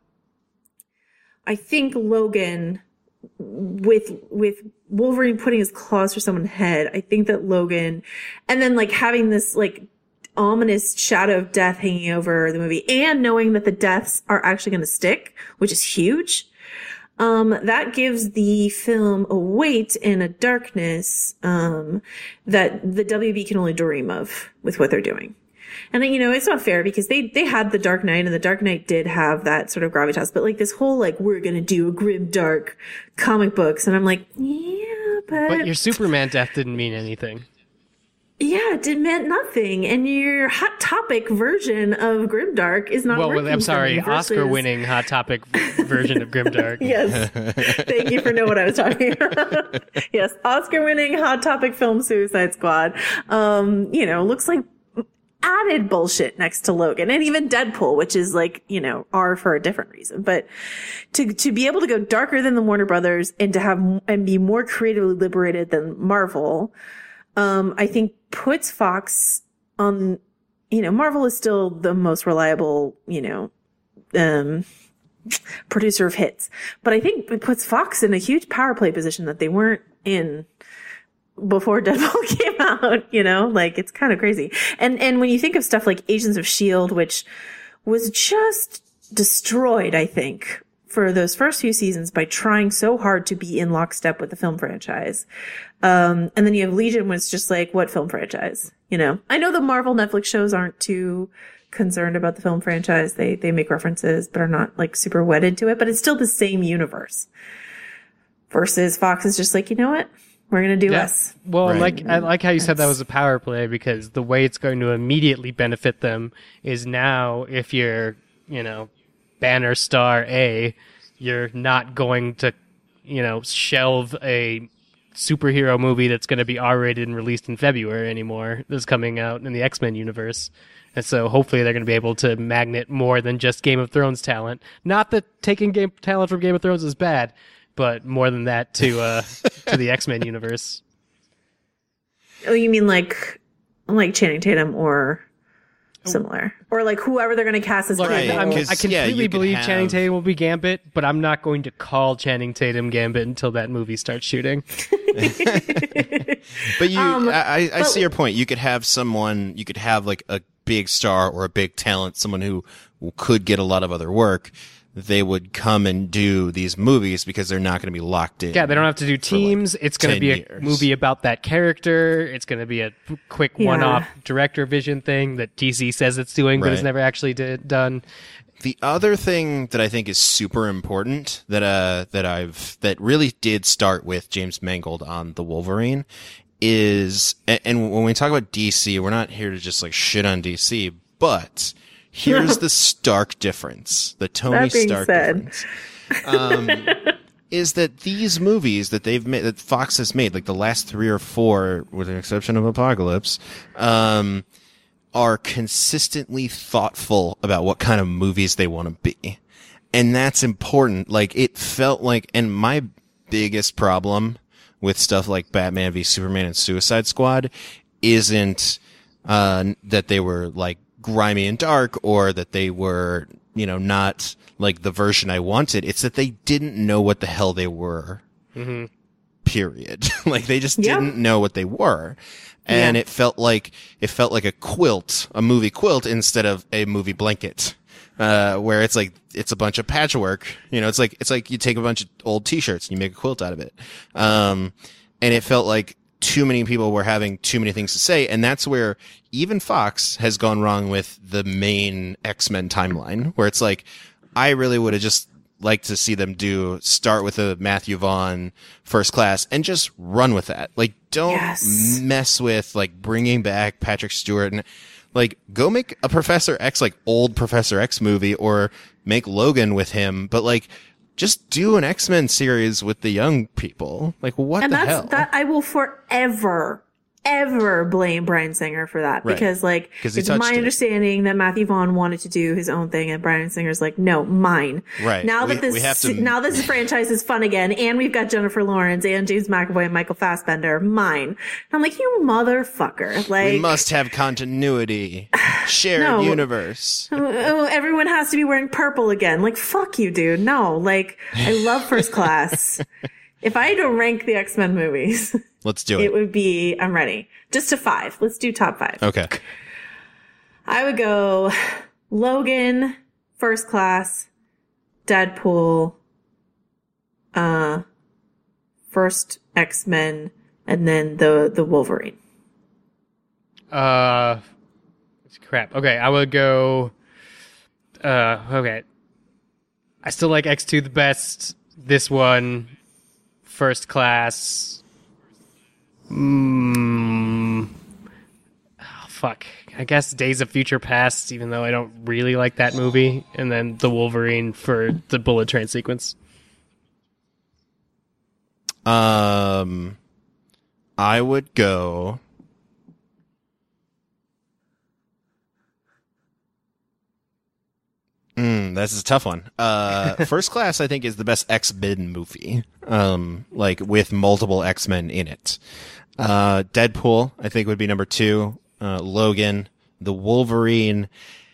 I think Logan, with, with Wolverine putting his claws through someone's head, I think that Logan, and then like having this like, ominous shadow of death hanging over the movie and knowing that the deaths are actually going to stick, which is huge. Um, that gives the film a weight and a darkness, um, that the W B can only dream of with what they're doing. And you know, it's not fair because they, they had the Dark Knight and the Dark Knight did have that sort of gravitas, but like this whole, like, we're going to do a grim, dark comic books. And I'm like, yeah, but. But your Superman death didn't mean anything. Yeah, it did meant nothing, and your Hot Topic version of Grimdark is not well, working. Well, I'm sorry, versus... Oscar-winning Hot Topic version of Grimdark. Yes, thank you for knowing what I was talking about. Yes, Oscar-winning Hot Topic film Suicide Squad. Um, you know, looks like added bullshit next to Logan, and even Deadpool, which is like, you know, R for a different reason. But to to be able to go darker than the Warner Brothers and to have and be more creatively liberated than Marvel. Um, I think puts Fox on, you know, Marvel is still the most reliable, you know, um, producer of hits. But I think it puts Fox in a huge power play position that they weren't in before Deadpool came out, you know, like it's kind of crazy. And, and when you think of stuff like Agents of S H I E L D, which was just destroyed, I think, for those first few seasons by trying so hard to be in lockstep with the film franchise. Um, and then you have Legion, was just like, what film franchise? You know, I know the Marvel Netflix shows aren't too concerned about the film franchise. They, they make references, but are not like super wedded to it, but it's still the same universe. Versus Fox is just like, you know what? We're going to do yeah. us. Well, right. like, I like how you said that was a power play, because the way it's going to immediately benefit them is now if you're, you know, Banner Star A, you're not going to, you know, shelve a superhero movie that's going to be R-rated and released in February anymore that's coming out in the X-Men universe. And so hopefully they're going to be able to magnet more than just Game of Thrones talent. Not that taking game talent from Game of Thrones is bad, but more than that to uh, to the X-Men universe. Oh, you mean like like Channing Tatum or similar, or like whoever they're going to cast as Right. Gambit? I'm, I completely yeah, believe have... Channing Tatum will be Gambit, but I'm not going to call Channing Tatum Gambit until that movie starts shooting. But you, Um, I, I but- see your point. You could have someone, you could have like a big star or a big talent, someone who could get a lot of other work. They would come and do these movies because they're not going to be locked in. Yeah, they don't have to do teams. like it's going to be a years. movie about that character. It's going to be a quick Yeah. one-off director vision thing that D C says it's doing, but Right. has never actually did, done. The other thing that I think is super important that uh that I've that really did start with James Mangold on the Wolverine is, and, and when we talk about D C, we're not here to just like shit on D C, but here's the stark difference, the Tony Stark said. difference, um, is that these movies that they've made, that Fox has made, like the last three or four, with the exception of Apocalypse, um, are consistently thoughtful about what kind of movies they want to be. And that's important. Like, it felt like, and my biggest problem with stuff like Batman v Superman and Suicide Squad isn't, uh, that they were like grimy and dark, or that they were, you know, not like the version I wanted. It's that they didn't know what the hell they were. Mm-hmm. Period. Like, they just yeah. didn't know what they were. And yeah. it felt like, it felt like a quilt, a movie quilt instead of a movie blanket, uh, where it's like, it's a bunch of patchwork. You know, it's like, it's like you take a bunch of old t-shirts and you make a quilt out of it. Um, and it felt like too many people were having too many things to say. And that's where even Fox has gone wrong with the main X-Men timeline, where it's like, I really would have just like to see them do start with a Matthew Vaughn First Class and just run with that. Like, don't yes. mess with like bringing back Patrick Stewart, and like go make a Professor X, like old Professor X movie, or make Logan with him. But like, just do an X-Men series with the young people. Like, what and the that's, hell? That I will forever, ever blame Bryan Singer for that, Right. because like it's my it. understanding that Matthew Vaughn wanted to do his own thing, and Bryan Singer's like, no, mine. Right. Now We- that this we have to- now this franchise is fun again, and we've got Jennifer Lawrence and James McAvoy and Michael Fassbender, mine. And I'm like, you motherfucker! Like, we must have continuity, shared No. universe. oh, everyone has to be wearing purple again. Like, fuck you, dude. No, like, I love First Class. If I had to rank the X-Men movies, Let's do it. it would be, I'm ready. Just to five. Let's do top five. Okay. I would go Logan, First Class, Deadpool, uh, first X-Men, and then the, the Wolverine. Uh, crap. Okay, I would go. Uh, okay. I still like X two the best. This one, First Class. Mm, oh, fuck. I guess Days of Future Past, even though I don't really like that movie, and then the Wolverine for the bullet train sequence. Um, I would go. Mm, this is a tough one. Uh, First Class, I think, is the best X-Men movie. Um, like with multiple X-Men in it. Uh, Deadpool, I think, would be number two. Uh, Logan, the Wolverine.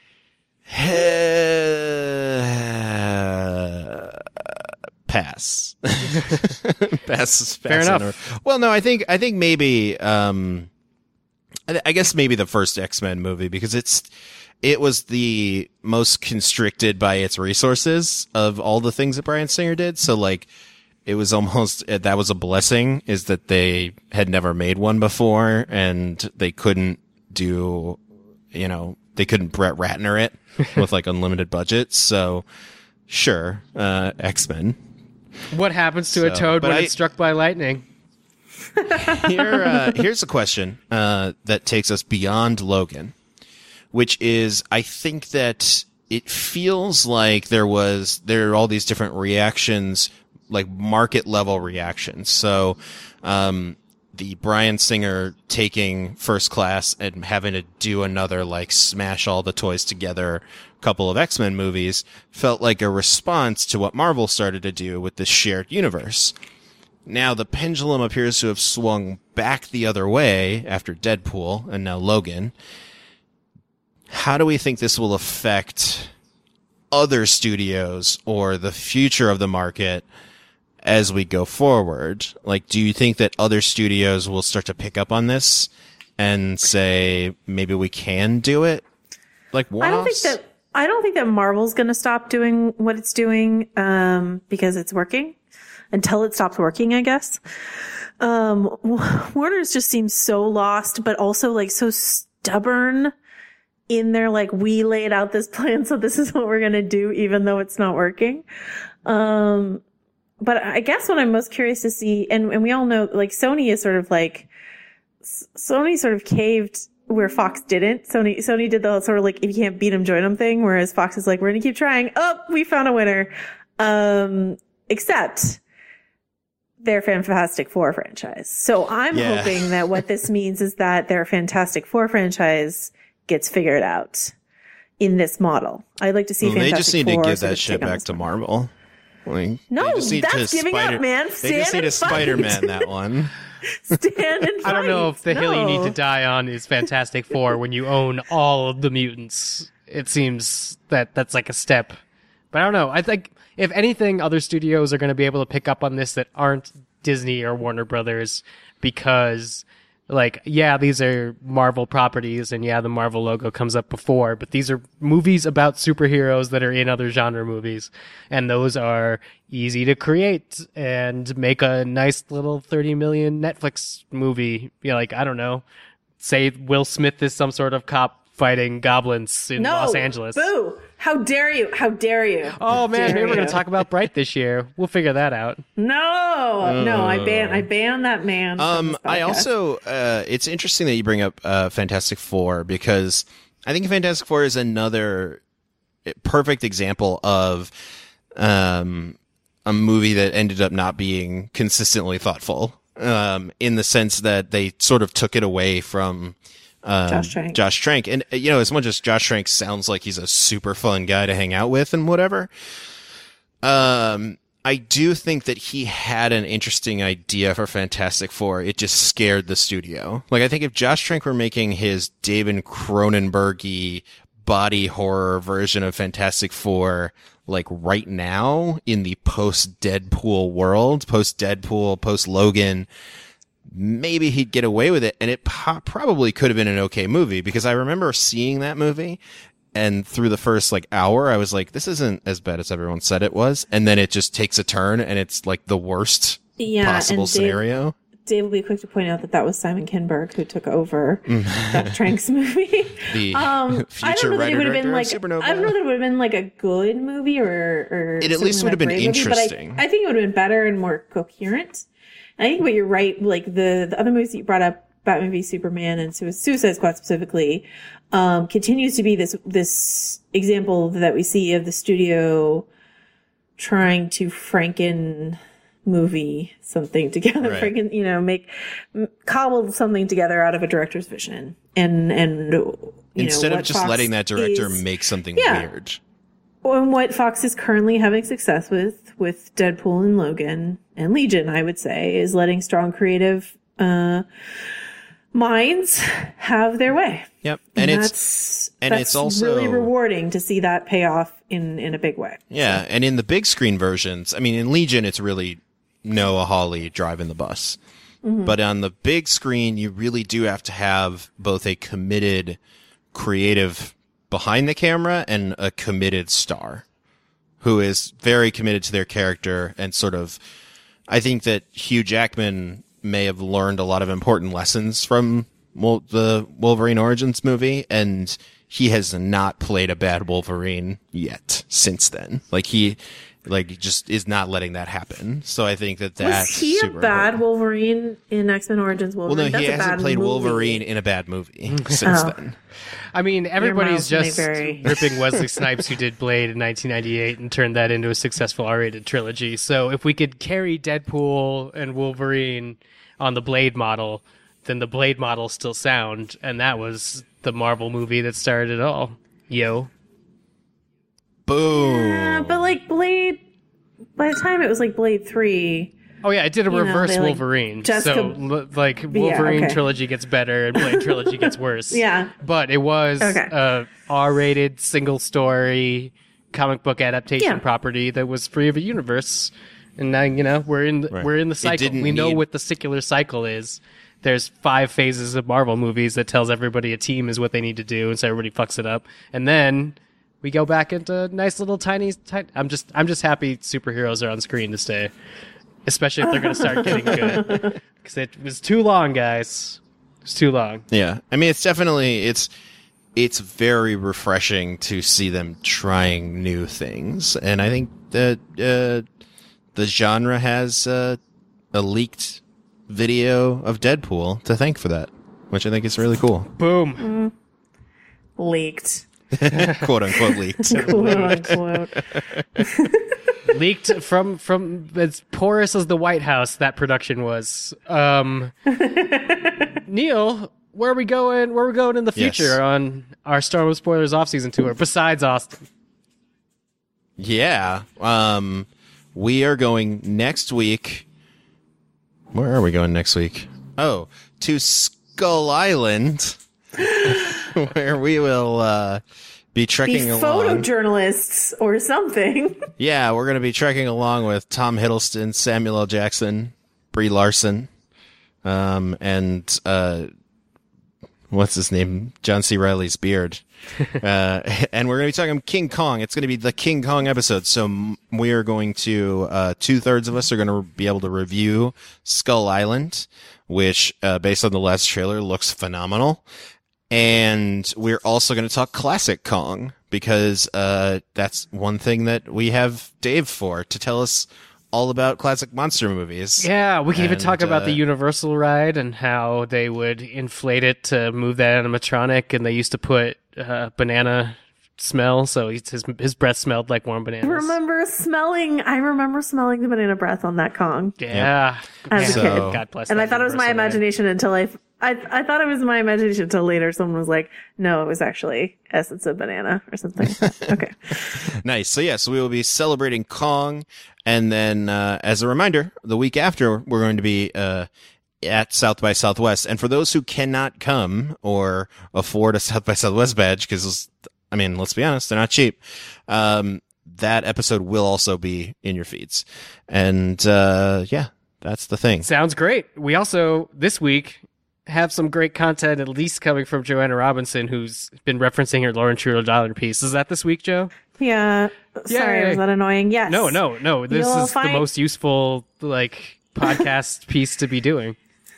Pass. Pass. Fair pass enough. on. Well, no, I think I think maybe um, I, I guess maybe the first X-Men movie, because it's it was the most constricted by its resources of all the things that Bryan Singer did. So like, it was almost that was a blessing, is that they had never made one before, and they couldn't do, you know, they couldn't Brett Ratner it with like unlimited budget. So sure, uh, X-Men. What happens to So, a toad when but I- it's struck by lightning? Here, uh, here's a question uh, that takes us beyond Logan, which is, I think that it feels like there was there are all these different reactions, like market level reactions. So, um, the Bryan Singer taking First Class and having to do another like smash all the toys together couple of X-Men movies felt like a response to what Marvel started to do with this shared universe. Now the pendulum appears to have swung back the other way after Deadpool and now Logan. How do we think this will affect other studios or the future of the market as we go forward? Like, do you think that other studios will start to pick up on this and say, maybe we can do it? Like, one-offs? I don't think that I don't think that Marvel's going to stop doing what it's doing um, because it's working until it stops working, I guess. Um, Warner's just seems so lost, but also like so stubborn in there, like, we laid out this plan, so this is what we're going to do, even though it's not working. Um, but I guess what I'm most curious to see, and, and we all know, like, Sony is sort of like, Sony sort of caved where Fox didn't. Sony, Sony did the sort of like, if you can't beat them, join them thing, whereas Fox is like, we're going to keep trying. Oh, we found a winner. Um, except their Fantastic Four franchise. So I'm yeah. hoping that what this means is that their Fantastic Four franchise gets figured out in this model. I'd like to see well, Fantastic Four. They just need Four to give sort that of shit take on back this to one. Marvel. Like, No, they just need that's to giving Spider- up, man. They Stand just need and to fight. Spider-Man that one. Stand and fight. I don't know if the hill you need No. to die on is Fantastic Four when you own all of the mutants. It seems that that's like a step. But I don't know. I think, if anything, other studios are going to be able to pick up on this that aren't Disney or Warner Brothers, because, like, yeah, these are Marvel properties, and yeah, the Marvel logo comes up before, but these are movies about superheroes that are in other genre movies, and those are easy to create and make a nice little thirty million Netflix movie. You know, like, I don't know, say Will Smith is some sort of cop fighting goblins in No. Los Angeles. Boo. How dare you? How dare you? Oh man, Dare maybe we're going you. to talk about Bright this year. We'll figure that out. No, no, I ban, I ban that man. from Um, this I podcast. also, uh, it's interesting that you bring up uh, Fantastic Four, because I think Fantastic Four is another perfect example of um, a movie that ended up not being consistently thoughtful, um, in the sense that they sort of took it away from um, Josh Trank. Josh Trank. And, uh, you know, as much as Josh Trank sounds like he's a super fun guy to hang out with and whatever, um, I do think that he had an interesting idea for Fantastic Four. It just scared the studio. Like, I think if Josh Trank were making his David Cronenberg-y body horror version of Fantastic Four, like right now in the post-Deadpool world, post-Deadpool, post-Logan, maybe he'd get away with it. And it po- probably could have been an okay movie, because I remember seeing that movie, and through the first like hour, I was like, this isn't as bad as everyone said it was. And then it just takes a turn, and it's like the worst Yeah, possible and Dave- scenario. Dave will be quick to point out that that was Simon Kinberg who took over Josh Trank's movie. The Um, I future don't know that it writer would have been director like of Supernova. I don't know that it would have been like a good movie or or It at least something would have been like a great movie, but I- interesting. I, think it would have been better and more coherent. And I think, but you're right. Like the the other movies that you brought up, Batman v Superman and Sui- Suicide Squad specifically, um, continues to be this this example that we see of the studio trying to Franken movie something together, Right. Franken, you know, make m- cobble something together out of a director's vision, and and you Instead know, of what just Fox letting that director is- make something Yeah. weird. and what Fox is currently having success with, with Deadpool and Logan and Legion, I would say, is letting strong creative uh, minds have their way. Yep. And, it's that's, and that's it's also- really rewarding to see that pay off in, in a big way. Yeah, and in the big screen versions, I mean, in Legion, it's really Noah Hawley driving the bus. Mm-hmm. But on the big screen, you really do have to have both a committed creative behind the camera and a committed star who is very committed to their character, and sort of, I think that Hugh Jackman may have learned a lot of important lessons from Wol- the Wolverine Origins movie, and he has not played a bad Wolverine yet since then. Like he, like just is not letting that happen. So I think that that's Was he a super bad important. Wolverine in X-Men Origins Well, Wolverine? no, he That's a hasn't bad played movie. Wolverine in a bad movie since Oh. then. I mean, everybody's miles may just vary. ripping Wesley Snipes, who did Blade in nineteen ninety-eight and turned that into a successful R-rated trilogy. So if we could carry Deadpool and Wolverine on the Blade model, then the Blade model still sound, and that was the Marvel movie that started it all. Yo. Boom. Yeah, but like Blade, by the time it was like Blade three, Oh yeah, it did a You know, reverse they, like, Wolverine. Jessica- So l- like Wolverine okay. trilogy gets better and Blade trilogy gets worse. Yeah. But it was Okay. a R-rated single story comic book adaptation Yeah. property that was free of a universe. And now, you know, we're in the, Right. we're in the It cycle. didn't We know need- what the secular cycle is. There's five phases of Marvel movies that tells everybody a team is what they need to do, and so everybody fucks it up. And then we go back into nice little tiny, tiny I'm just I'm just happy superheroes are on screen to stay. Especially if they're going to start getting good. Because it was too long, guys. It's too long. Yeah. I mean, it's definitely, it's, it's very refreshing to see them trying new things. And I think that uh, the genre has uh, a leaked video of Deadpool to thank for that, which I think is really cool. Boom. Mm. Leaked. Quote unquote leaked. Quote unquote. Leaked from from as porous as the White House that production was. Um, Neil, where are we going? Where are we going in the future Yes. on our Star Wars Spoilers off-season tour besides Austin? Yeah. Um, we are going next week. Where are we going next week? Oh, to Skull Island, where we will uh, be trekking Be along. photojournalists or something. Yeah, we're going to be trekking along with Tom Hiddleston, Samuel L. Jackson, Brie Larson, um, and uh, what's his name? John C. Reilly's beard. uh, and we're going to be talking King Kong. It's going to be the King Kong episode. So m- we are going to, uh, two thirds of us are going to be able to review Skull Island, which, uh, based on the last trailer, looks phenomenal. And we're also going to talk classic Kong because, uh, that's one thing that we have Dave for, to tell us all about classic monster movies. Yeah, we can even And, talk about uh, the Universal ride and how they would inflate it to move that animatronic, and they used to put uh, banana smell, so his his breath smelled like warm bananas. remember smelling, I remember smelling the banana breath on that Kong. Yeah. As a Man, kid. God bless And that I thought it was my Universal ride. imagination until I, I, I thought it was my imagination until later someone was like, no, it was actually essence of banana or something. Okay. Nice. So yeah, so we will be celebrating Kong, and then uh, as a reminder, the week after we're going to be uh, at South by Southwest. And for those who cannot come or afford a South by Southwest badge, because I mean, let's be honest, they're not cheap. Um, that episode will also be in your feeds, and uh, yeah, that's the thing. Sounds great. We also, this week, have some great content, at least coming from Joanna Robinson, who's been referencing her Lauren Shuler Dollar piece. Is that this week, Joe? Yeah. Sorry, Yay. was that annoying? Yes. No, no, no. This You'll is find- the most useful, like, podcast piece to be doing.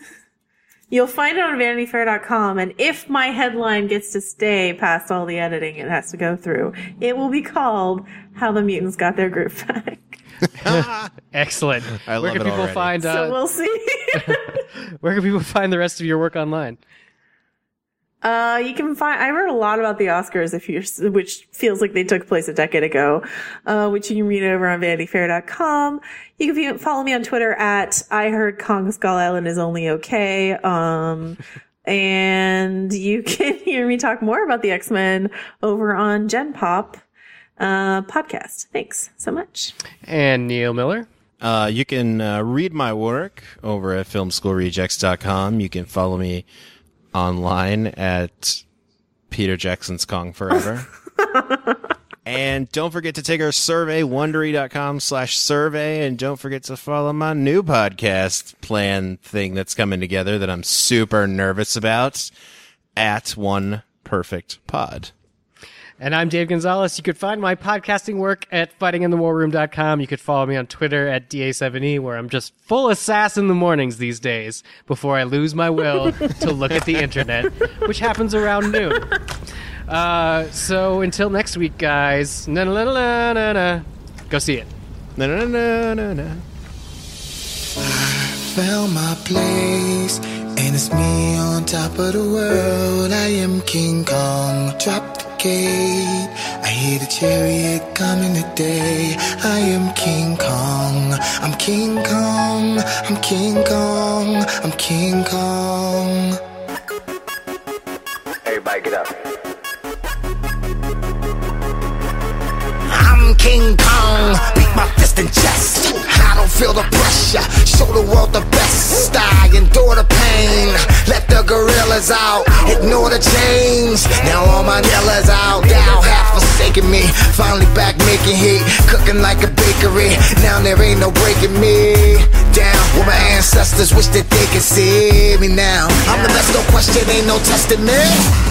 You'll find it on vanity fair dot com, and if my headline gets to stay past all the editing it has to go through, it will be called How the Mutants Got Their Groove Back. Excellent. I Where love can it people already. find? So Uh, we'll see. where can people find the rest of your work online? Uh, you can find, I wrote a lot about the Oscars, if you, which feels like they took place a decade ago, uh, which you can read over on vanity fair dot com. You can view- follow me on Twitter at I heard Kong Skull Island is only okay. Um, and you can hear me talk more about the X-Men over on Gen Pop, uh, podcast. Thanks so much. And Neil Miller. Uh, you can uh, read my work over at film school rejects dot com. You can follow me online at Peter Jackson's Kong Forever. And don't forget to take our survey, wondery dot com slash survey. And don't forget to follow my new podcast plan thing that's coming together that I'm super nervous about, at One Perfect Pod. And I'm Dave Gonzalez. You could find my podcasting work at fighting in the war room dot com. You could follow me on Twitter at D A seven E, where I'm just full of sass in the mornings these days before I lose my will to look at the internet, which happens around noon. Uh, so until next week, guys, na na na na na na, go see it. Na na na na na. Found my place, and it's me on top of the world. I am King Kong. Drop the gate. I hear the chariot coming today. I am King Kong. I'm King Kong. I'm King Kong. I'm King Kong. Everybody get up. I'm King Kong, beat my fist in chest. I don't feel the pressure, show the world the best. I endure the pain, let the gorillas out, ignore the change. Now all my killers out, thou have forsaken me. Finally back making heat, cooking like a bakery. Now there ain't no breaking me down. Where my ancestors wish that they could see me now. I'm the best, no question, ain't no testing me.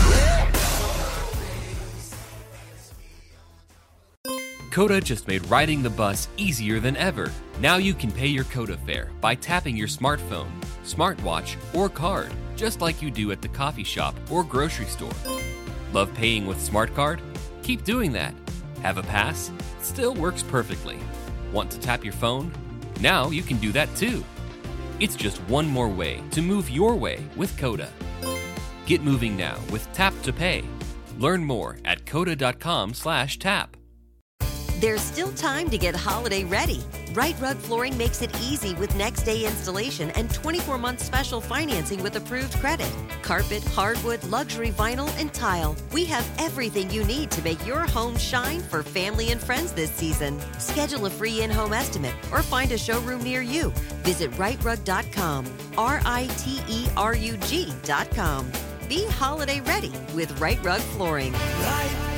Coda just made riding the bus easier than ever. Now you can pay your Coda fare by tapping your smartphone, smartwatch, or card, just like you do at the coffee shop or grocery store. Love paying with Smart Card? Keep doing that. Have a pass? Still works perfectly. Want to tap your phone? Now you can do that too. It's just one more way to move your way with Coda. Get moving now with Tap to Pay. Learn more at coda.com slash tap. There's still time to get holiday ready. Right Rug Flooring makes it easy with next day installation and twenty-four month special financing with approved credit. Carpet, hardwood, luxury vinyl, and tile. We have everything you need to make your home shine for family and friends this season. Schedule a free in-home estimate or find a showroom near you. Visit right rug dot com, R I T E R U G dot com. Be holiday ready with Right Rug Flooring. Right